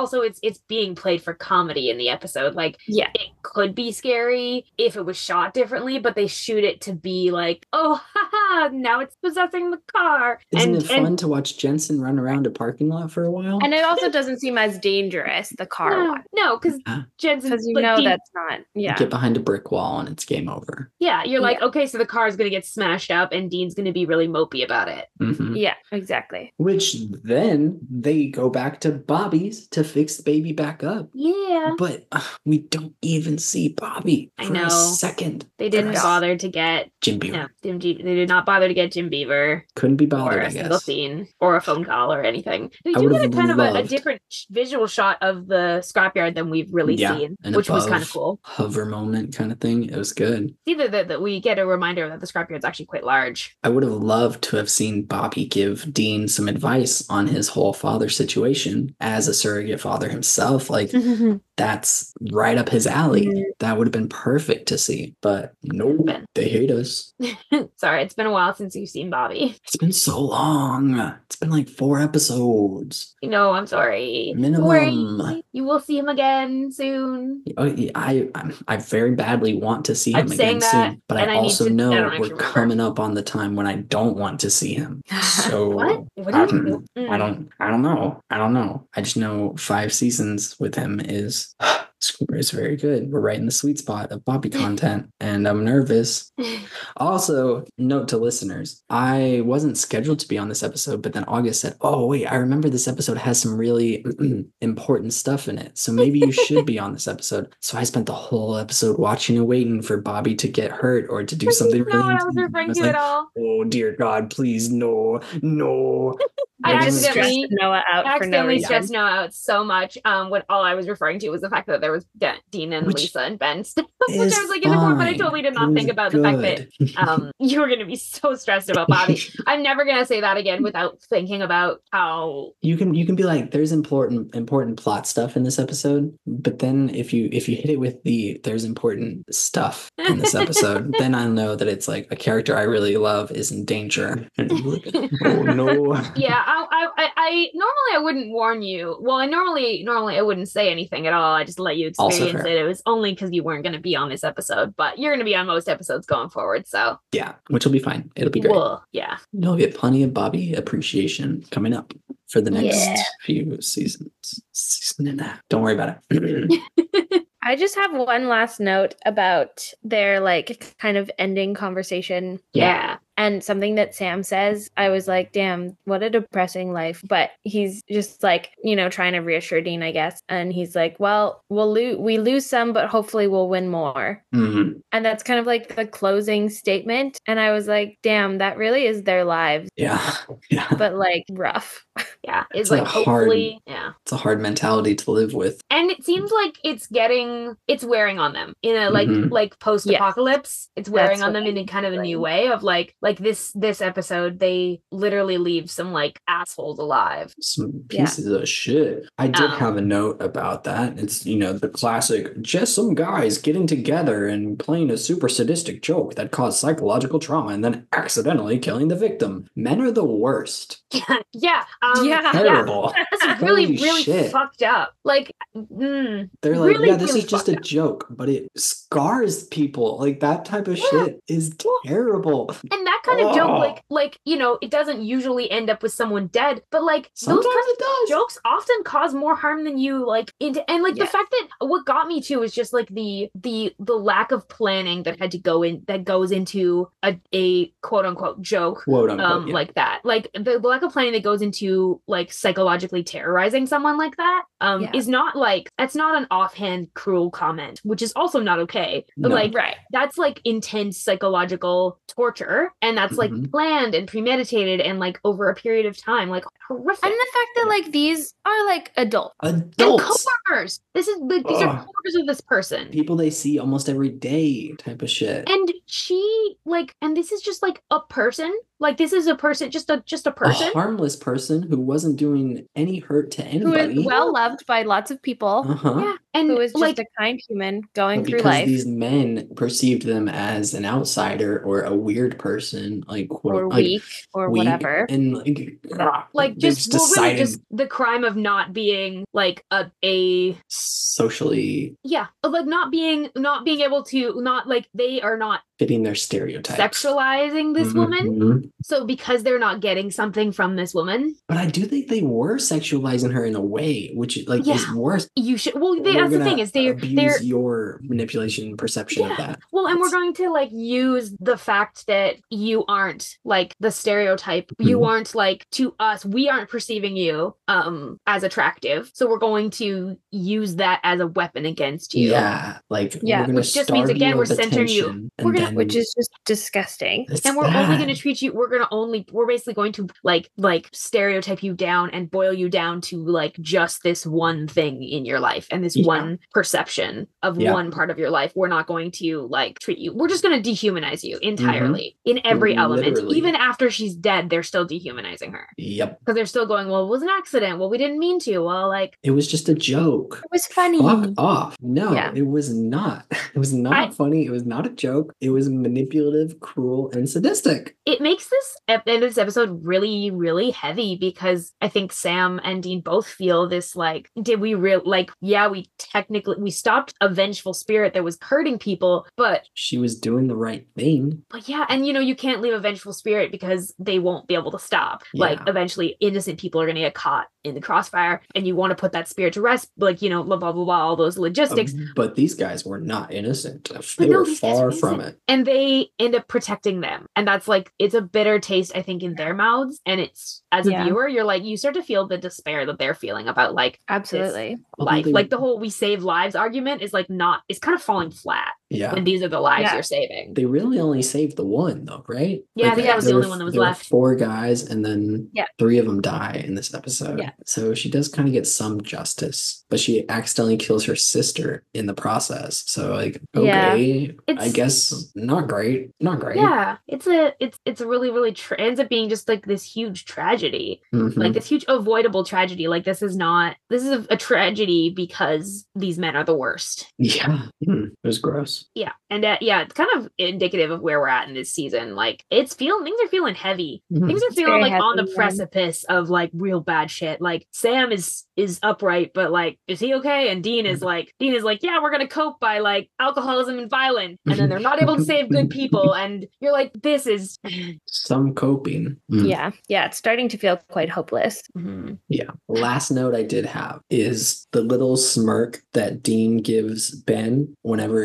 being played for comedy in the episode. Like, yeah, it could be scary if it was shot differently, but they shoot it to be like, oh, haha, now it's possessing the car. Isn't it fun to watch Jensen run around a parking lot for a while? And it also doesn't seem as dangerous, the car one. No, because Jensen, because that's not. Yeah. You get behind a brick wall and it's game over. Yeah, you're like, okay, so the car is going to get smashed up and Dean's going to be really mopey about it. Mm-hmm. Yeah, exactly. Which then they go back to Bobby's to fix the baby back up. Yeah. But we don't even see Bobby for a second. They didn't bother to get Jim Beaver. No, they did not bother to get Jim Beaver. Couldn't be bothered, or a single scene or a phone call or anything. We do get a kind of a different visual shot of the scrapyard than we've really seen, which was kind of cool. Hover moment kind of thing. It was good. Either that we get a reminder that the scrapyard's actually quite large. I would have loved to have seen Bobby give Dean some advice on his whole father situation as a surrogate father himself. Like, that's right up his alley. That would have been perfect to see. But nope, they hate us. Sorry, it's been a while since you've seen Bobby. It's been so long. It's been like 4 episodes. No, I'm sorry. Minimum. Worry. You will see him again soon. Oh, yeah, I very badly want to see him again soon. But I also know we're coming up on the time when I don't want to see him. So what? I don't know. I just know 5 seasons with him is very good. We're right in the sweet spot of Bobby content, and I'm nervous. Also, note to listeners, I wasn't scheduled to be on this episode, but then August said, oh wait, I remember this episode has some really important stuff in it, so maybe you should be on this episode. So I spent the whole episode watching and waiting for Bobby to get hurt or to do something really I was referring to at all. Oh dear God, please, no. I accidentally stressed Noah out so much when all I was referring to was the fact that there was Dean and Lisa and Ben, which I was like, is important, but I totally did not think about the fact that you were going to be so stressed about Bobby. I'm never going to say that again without thinking about how you can be like, there's important plot stuff in this episode, but then if you hit it with there's important stuff in this episode, then I'll know that it's like a character I really love is in danger. And I'm like, oh no. Yeah, I normally I wouldn't warn you. Well, I normally I wouldn't say anything at all. I just let you experience it. It was only because you weren't going to be on this episode, but you're going to be on most episodes going forward. So yeah, which will be fine. It'll be great. Well, yeah, you'll get plenty of Bobby appreciation coming up for the next few seasons. Season and a half. Don't worry about it. I just have one last note about their like kind of ending conversation. Yeah. And something that Sam says, I was like, damn, what a depressing life. But he's just like, trying to reassure Dean, I guess. And he's like, well, we lose some, but hopefully we'll win more. Mm-hmm. And that's kind of like the closing statement. And I was like, damn, that really is their lives. Yeah. But like rough. Yeah. It's like hopefully, it's a hard mentality to live with. And it seems like it's wearing on them in a like post-apocalypse. It's wearing on them in a kind of a new way of like this episode, they literally leave some like assholes alive. Some pieces of shit. I did have a note about that. It's, the classic, just some guys getting together and playing a super sadistic joke that caused psychological trauma and then accidentally killing the victim. Men are the worst. Yeah. Terrible. That's really fucked up. Like, they're like, really, this is just a joke, but it scars people. Like that type of shit is terrible. And that kind of joke, like it doesn't usually end up with someone dead, but like sometimes those it does. Jokes often cause more harm than you like. The fact that what got me too is just like the lack of planning that goes into a quote unquote joke, like that. Like the lack of planning that goes into like psychologically terrorizing someone like that is not like, that's not an offhand cruel comment, which is also not okay. But that's like intense psychological torture, and that's like planned and premeditated and like over a period of time, like horrific. And the fact that like these are like adults and coworkers. This is like these are coworkers of this person, people they see almost every day type of shit. And she and this is just like a person. Like this is a person, just a person, a harmless person who wasn't doing any hurt to anybody, who is well loved by lots of people, and who is just a kind human going through life. These men perceived them as an outsider or a weird person, or weak or whatever, and just the crime of not being like a socially, like not being able to, not like they are not fitting their stereotypes, sexualizing this woman. So because they're not getting something from this woman. But I do think they were sexualizing her in a way, which is worse. You should. Well, that's the thing is they're your manipulation perception of that. Well, and we're going to like use the fact that you aren't like the stereotype. You aren't like, to us, we aren't perceiving you as attractive. So we're going to use that as a weapon against you. Yeah. Which just means again we're centering you. Which is just disgusting. And we're only going to treat you, we're basically going to like stereotype you down and boil you down to like just this one thing in your life and this one perception of one part of your life. We're not going to like treat you. We're just going to dehumanize you entirely in every element. Even after she's dead, they're still dehumanizing her. Yep. Because they're still going, well, it was an accident. Well, we didn't mean to. Well, like, it was just a joke. It was funny. Fuck off. No, it was not. It was not funny. It was not a joke. It was manipulative, cruel, and sadistic. It makes this end of this episode really, really heavy because I think Sam and Dean both feel this like, did we we stopped a vengeful spirit that was hurting people, but she was doing the right thing. But and you can't leave a vengeful spirit because they won't be able to stop. Yeah. Like eventually innocent people are going to get caught in the crossfire, and you want to put that spirit to rest, like, blah, blah, blah, blah, all those logistics. But these guys were not innocent. They were far from it. And they end up protecting them. And that's like, it's a bitter taste, I think, in their mouths. And it's, as a viewer, you're like, you start to feel the despair that they're feeling about like, absolutely, life. Like the whole we save lives argument is like it's kind of falling flat. Yeah. When these are the lives you're saving. They really only saved the one though, right? Yeah, I think that was the only one that was left. 4 guys, and then 3 of them die in this episode. Yeah. So she does kind of get some justice, but she accidentally kills her sister in the process. So like, okay, I guess not great. Not great. Yeah. It's a really, really ends up being just like this huge tragedy. Like this huge avoidable tragedy. Like this is a tragedy because these men are the worst. Yeah. It was gross. Yeah. And it's kind of indicative of where we're at in this season. Like things are feeling heavy. Things are feeling like on the precipice of like real bad shit. Like Sam is upright, but like, is he okay? And Dean is like, yeah, we're gonna cope by like alcoholism and violence. And then they're not able to save good people. And you're like, this is some coping. Yeah. It's starting to feel quite hopeless. Yeah. Last note I did have is the little smirk that Dean gives Ben whenever he and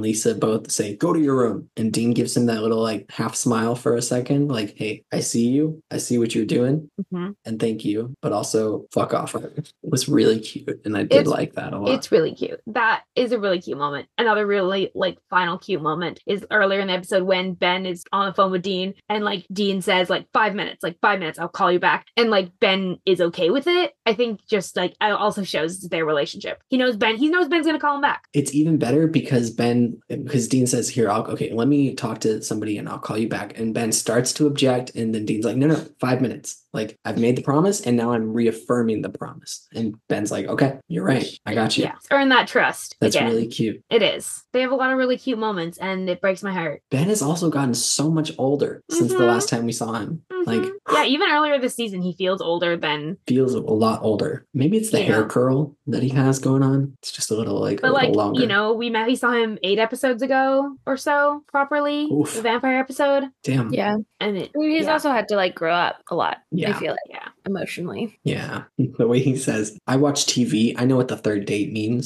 Lisa both say, go to your room. And Dean gives him that little like half smile for a second. Like, hey, I see you. I see what you're doing. Mm-hmm. And thank you. But also fuck off. It was really cute. And I did like that a lot. It's really cute. That is a really cute moment. Another really like final cute moment is earlier in the episode when Ben is on the phone with Dean and like Dean says like 5 minutes, I'll call you back. And like Ben is okay with it. I think just like it also shows their relationship. He knows Ben's gonna call him back. It's even better because Dean says, here, let me talk to somebody and I'll call you back. And Ben starts to object. And then Dean's like, no, 5 minutes. Like, I've made the promise and now I'm reaffirming the promise. And Ben's like, okay, you're right. I got you. Yeah. Earn that trust. That's really cute. It is. They have a lot of really cute moments and it breaks my heart. Ben has also gotten so much older since the last time we saw him. Like, yeah, even earlier this season, he feels older than. Feels a lot older. Maybe it's the hair curl that he has going on. It's just a little longer. You know, we saw him 8 episodes ago or so properly. Oof. The vampire episode. Damn. Yeah. And he's also had to like grow up a lot. Yeah. I feel like, emotionally. Yeah. The way he says, I watch TV. I know what the third date means.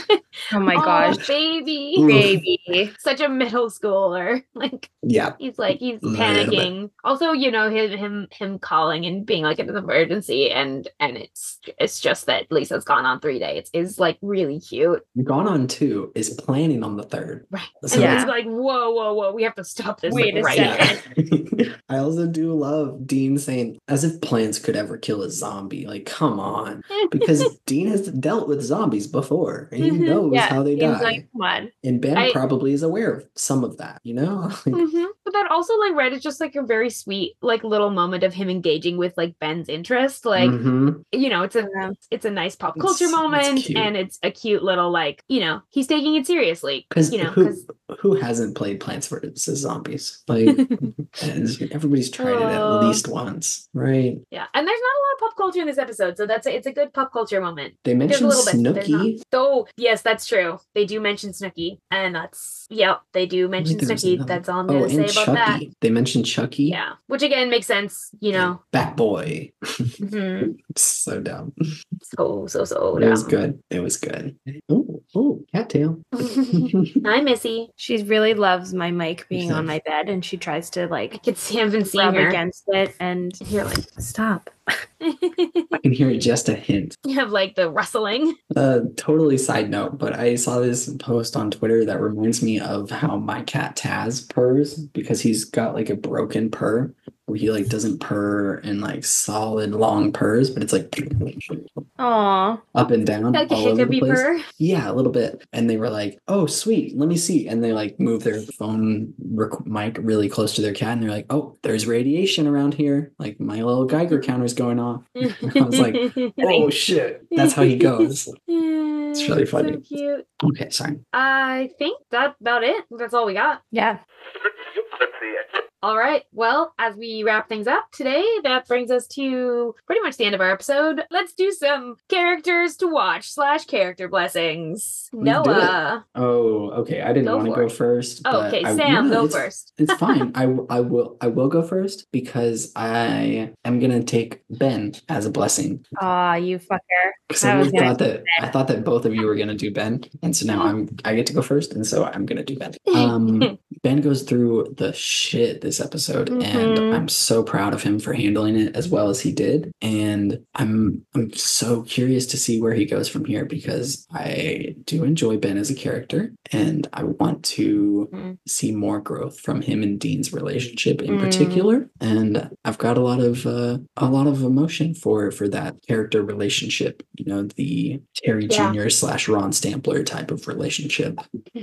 Oh my gosh. Baby. Oof. Baby. Such a middle schooler. Like, yeah. He's panicking. Also, you know, him calling and being like, it's an emergency. And it's just that Lisa's gone on 3 dates is like really cute. Gone on 2 is planning on the 3rd. Right. So it's like, whoa. We have to stop this. Wait a second. I also do love Dean saying, as if plants could ever kill a zombie. Like, come on. Because Dean has dealt with zombies before. And he knows how they die. Like, come on. And Ben probably is aware of some of that, you know? But that also, like, Red is just like a very sweet, like, little moment of him engaging with like Ben's interest. Like, you know, it's a nice pop culture moment, and it's a cute little, like, you know, he's taking it seriously. Because who hasn't played Plants vs. Zombies? Like, everybody's tried it at least once, right? Yeah, and there's not a lot of pop culture in this episode, so it's a good pop culture moment. They mentioned Snooki. Oh, yes, that's true. They do mention Snooki, and they do mention Snooki. That's all I'm going to say about Chucky. that. They mentioned Chucky. Yeah, which again makes sense, you know. Batboy. So dumb. So dumb. It was good. Oh, cattail. Hi, Missy. She really loves my mic being on my bed, and she tries to like. I can see him and rub against it, and you're like, stop. I can hear just a hint. You have like the rustling. Totally side note, but I saw this post on Twitter that reminds me of how my cat Taz purrs, because he's got like a broken purr where he like doesn't purr in like solid long purrs, but it's like Aww. Up and down, like all a over the place. Purr. Yeah, a little bit. And they were like, "Oh, sweet, let me see." And they like move their phone mic really close to their cat, and they're like, "Oh, there's radiation around here. Like my little Geiger counter's going off." I was like, "Oh shit, that's how he goes." It's really funny. So cute. Okay, sorry. I think that's about it. That's all we got. Yeah. All right. Well, as we wrap things up today, that brings us to pretty much the end of our episode. Let's do some characters to watch / character blessings. Noah. Oh, okay. I didn't want to go first. Okay, Sam, go first. It's fine. I will go first because I am gonna take Ben as a blessing. Aw, you fucker. Because I thought that both of you were gonna do Ben, and so now I get to go first, and so I'm gonna do Ben. Ben goes through the shit this episode, and I'm so proud of him for handling it as well as he did. And I'm so curious to see where he goes from here, because I do enjoy Ben as a character, and I want to see more growth from him and Dean's relationship in particular. And I've got a lot of emotion for that character relationship. You know, the Terry Jr. / Ron Stampler type of relationship.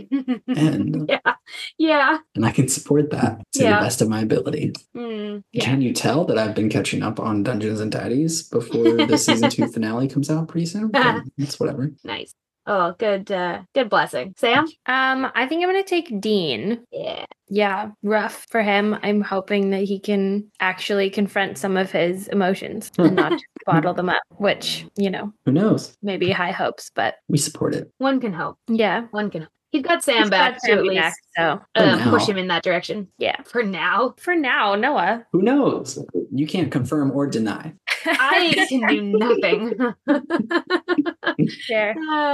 And and I can support that to the best of my ability. Can you tell that I've been catching up on Dungeons and Daddies before the season 2 finale comes out pretty soon? It's whatever. Nice. Oh, good blessing. Sam? I think I'm gonna take Dean. Yeah, rough for him. I'm hoping that he can actually confront some of his emotions and not bottle them up, which, you know, who knows? Maybe high hopes, but we support it. One can hope. Yeah. One can hope. He's got Sam back to at least push him in that direction. Yeah. For now. For now, Noah. Who knows? You can't confirm or deny. I can do nothing. Sure.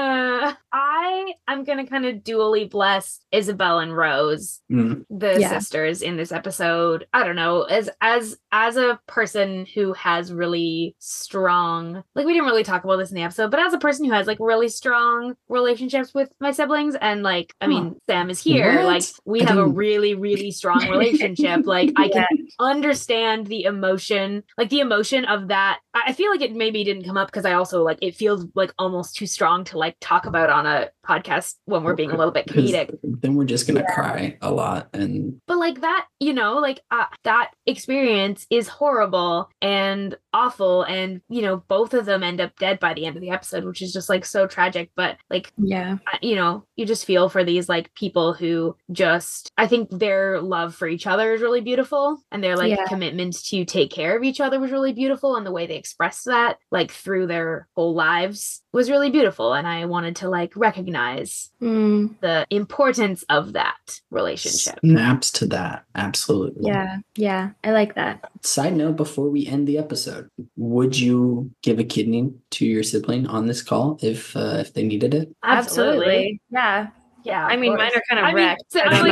I'm gonna kind of dually bless Isabel and Rose, the sisters in this episode. I don't know, as a person who has really strong, like, we didn't really talk about this in the episode, but as a person who has like really strong relationships with my siblings, and like, I mean, Sam is here. What? Like, we have a really, really strong relationship. Like, I can understand the emotion of that. I feel like it maybe didn't come up because I also like, it feels like almost too strong to like talk about on a podcast when we're being a little bit comedic. Then we're just gonna cry a lot. But like that, like that experience is horrible and awful, and both of them end up dead by the end of the episode, which is just like so tragic. But like, you just feel for these like people who just, I think their love for each other is really beautiful, and their like commitment to take care of each other was really beautiful, and the way they expressed that like through their whole lives was really beautiful. And I wanted to like recognize the importance of that relationship. Snaps to that. Absolutely. Yeah. I like that. Side note, before we end the episode, would you give a kidney to your sibling on this call if they needed it? Absolutely. Yeah, I mean, mine are kind of wrecked.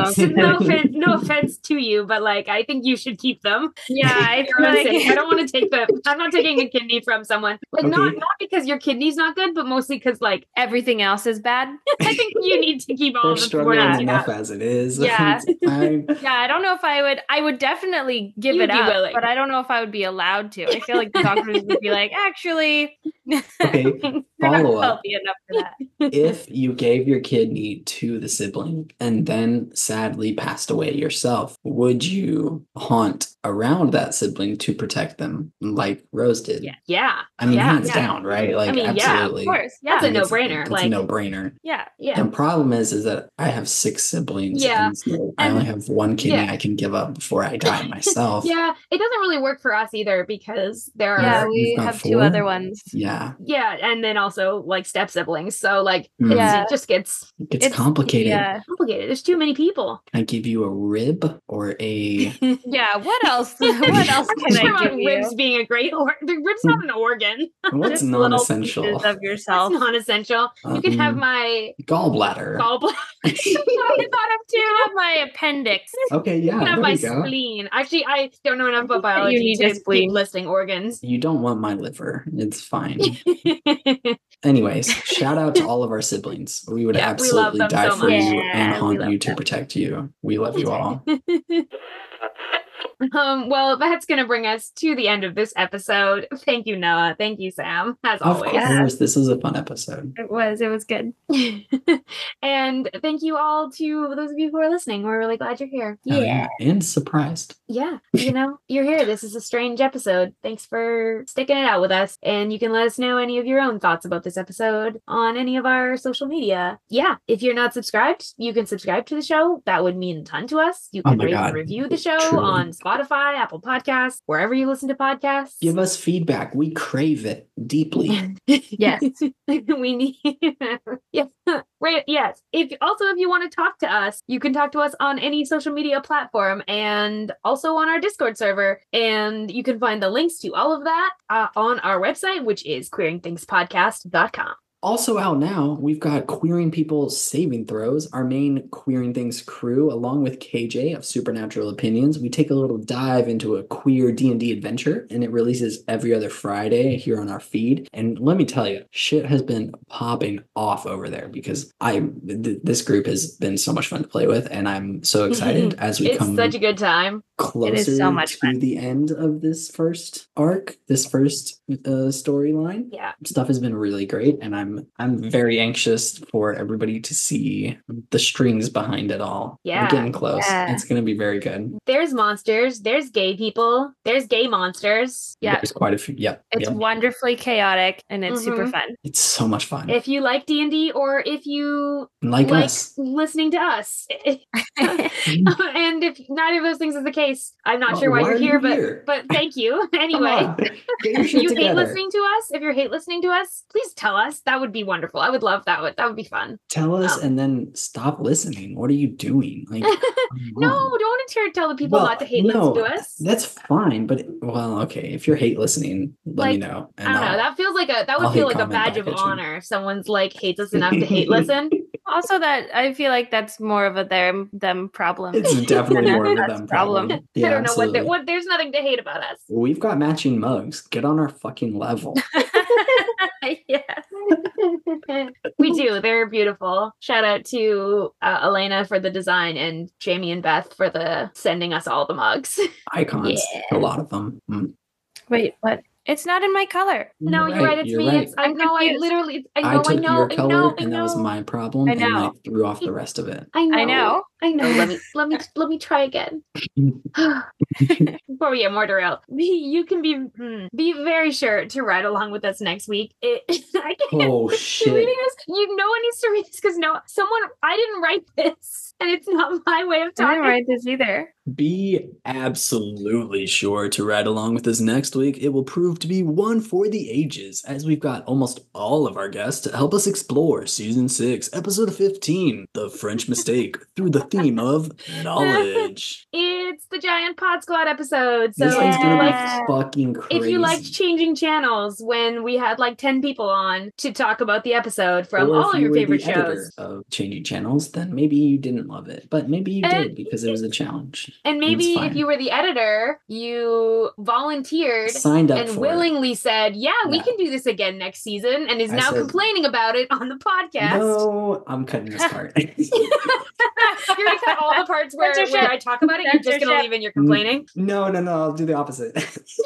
No offense to you, but like, I think you should keep them. Yeah, I don't want to take them. I'm not taking a kidney from someone. Like, not because your kidney's not good, but mostly because like everything else is bad. I think you need to keep all of them. Struggling enough as it is. Yeah, I don't know if I would. I would definitely give it up, willing. But I don't know if I would be allowed to. I feel like the doctors would be like, actually, okay. Follow up. Healthy enough for that. If you gave your kidney to the sibling and then sadly passed away yourself, would you haunt around that sibling to protect them like Rose did? Yeah. I mean, hands down, right? Like, absolutely. Of course. Yeah. That's a no-brainer. It's a no-brainer. Yeah. The problem is that I have 6 siblings. Yeah. And so I only have one kidney I can give up before I die myself. Yeah. It doesn't really work for us either because there are... Yeah, we have 4? 2 other ones. Yeah. Yeah. And then also like step siblings. So like, it just gets... It's complicated. Yeah. Complicated. There's too many people. Can I give you a rib or a... Yeah. What else? What else can I give you? Ribs being a great the rib's not an organ. What's non-essential? Of yourself. It's non-essential. You can have my gallbladder. I thought of too. You have my appendix. Okay, yeah. You can have my spleen. Actually, I don't know enough about biology to keep listing organs. You don't want my liver. It's fine. Anyways, shout out to all of our siblings. We would absolutely die for you and haunt you to protect you. We love you all. Well, that's going to bring us to the end of this episode. Thank you, Noah. Thank you, Sam, as always. Of course, this was a fun episode. It was good. And thank you all to those of you who are listening. We're really glad you're here. Yeah. And surprised. Yeah. You're here. This is a strange episode. Thanks for sticking it out with us. And you can let us know any of your own thoughts about this episode on any of our social media. Yeah. If you're not subscribed, you can subscribe to the show. That would mean a ton to us. You can rate and review the show on Spotify, Apple Podcasts, wherever you listen to podcasts. Give us feedback. We crave it deeply. Yes. We need yes. Right. Yes. If you want to talk to us, you can talk to us on any social media platform and also on our Discord server. And you can find the links to all of that on our website, which is queeringthingspodcast.com. Also out now, we've got Queering People Saving Throws, our main Queering Things crew, along with KJ of Supernatural Opinions. We take a little dive into a queer D&D adventure, and it releases every other Friday here on our feed. And let me tell you, shit has been popping off over there because this group has been so much fun to play with, and I'm so excited as we come. It's such a good time. Closer it is so much to fun. The end of this first arc, this first storyline. Yeah, stuff has been really great, and I'm very anxious for everybody to see the strings behind it all. Yeah, we're getting close. It's going to be very good. There's monsters. There's gay people. There's gay monsters. Yeah, there's quite a few. Yep, it's wonderfand chaotic, and it's super fun. It's so much fun. If you like D&D, or if you like us, listening to us, and if neither of those things is the case, I'm not sure why you're here, but thank you anyway. If you hate listening to us, please tell us. That would be wonderful. I would love that. That would be fun. Tell us and then stop listening. What are you doing? Like, no, don't tell the people not to hate listen to us. That's fine, but okay, if you're hate listening, let me know. And I don't know. That feels like would feel like a badge of honor if someone's like hates us enough to hate listen. Also, that I feel like that's more of a them problem. It's definitely more of a them problem. Yeah, I don't know what. There's nothing to hate about us. We've got matching mugs. Get on our fucking level. Yeah, we do. They're beautiful. Shout out to Elena for the design and Jamie and Beth for the sending us all the mugs. Icons. A lot of them. Wait, what? It's not in my color. No, you're right. It's me. Right. I know. I literally. I took your color, and that was my problem. And I threw off the rest of it. I know. Let me try again. Before we get more derailed, you can be very sure to ride along with us next week. I can't. Oh shit! Reading this, no one needs to read this because I didn't write this, and it's not my way of talking. I didn't write this either. Be absolutely sure to ride along with us next week. It will prove to be one for the ages, as we've got almost all of our guests to help us explore Season 6, Episode 15, The French Mistake, through the theme of knowledge. It's the Giant Pod Squad episode. So this one's gonna be fucking crazy. If you liked changing channels when we had like 10 people on to talk about the episode from all of your favorite shows of changing channels, then maybe you didn't love it, but maybe you did because it was a challenge. And maybe if you were the editor, you volunteered, signed up, and willingly said, we can do this again next season, and is now complaining about it on the podcast. No, I'm cutting this part. You're going to cut all the parts where I talk about it? You're just going to leave and you're complaining? No, I'll do the opposite.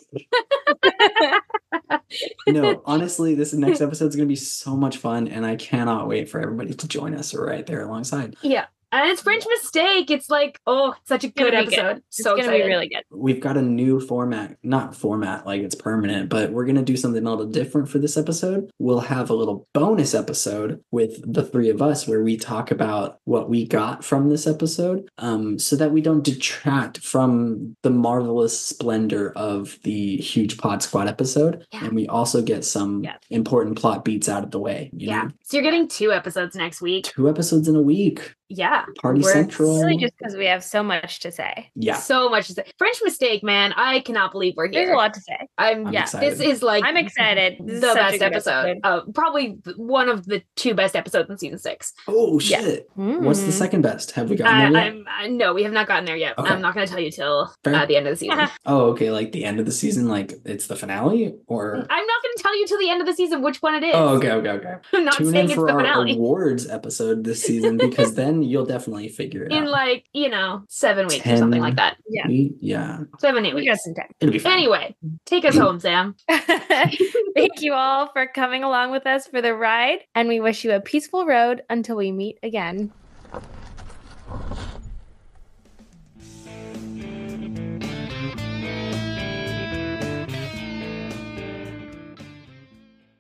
No, honestly, this next episode is going to be so much fun, and I cannot wait for everybody to join us right there alongside. Yeah. And it's French Mistake. It's like, such a good episode. Good. So it's going to be really good. We've got a new not format like it's permanent, but we're going to do something a little different for this episode. We'll have a little bonus episode with the three of us where we talk about what we got from this episode, so that we don't detract from the marvelous splendor of the huge Pod Squad episode. Yeah. And we also get some important plot beats out of the way. You know? So you're getting 2 episodes next week. 2 episodes in a week. Yeah. Party Central. Really just because we have so much to say. Yeah. So much to say. French Mistake, man. I cannot believe we're here. There's a lot to say. I'm excited. This is like I'm excited. The best episode. Probably one of the 2 best episodes in season 6. Oh shit. Yeah. What's the second best? Have we gotten there yet? No, we have not gotten there yet. Okay. I'm not going to tell you till the end of the season. Oh, okay. Like the end of the season, like it's the finale, or I'm not going to tell you till the end of the season which one it is. Oh, okay. I'm not Tune saying in it's for the our finale. Awards episode this season, because then you'll definitely figure it out. 7 weeks or something like that. Yeah. 7, 8 weeks. We got some time. It'll be fun. Anyway, take us home, Sam. Thank you all for coming along with us for the ride, and we wish you a peaceful road until we meet again.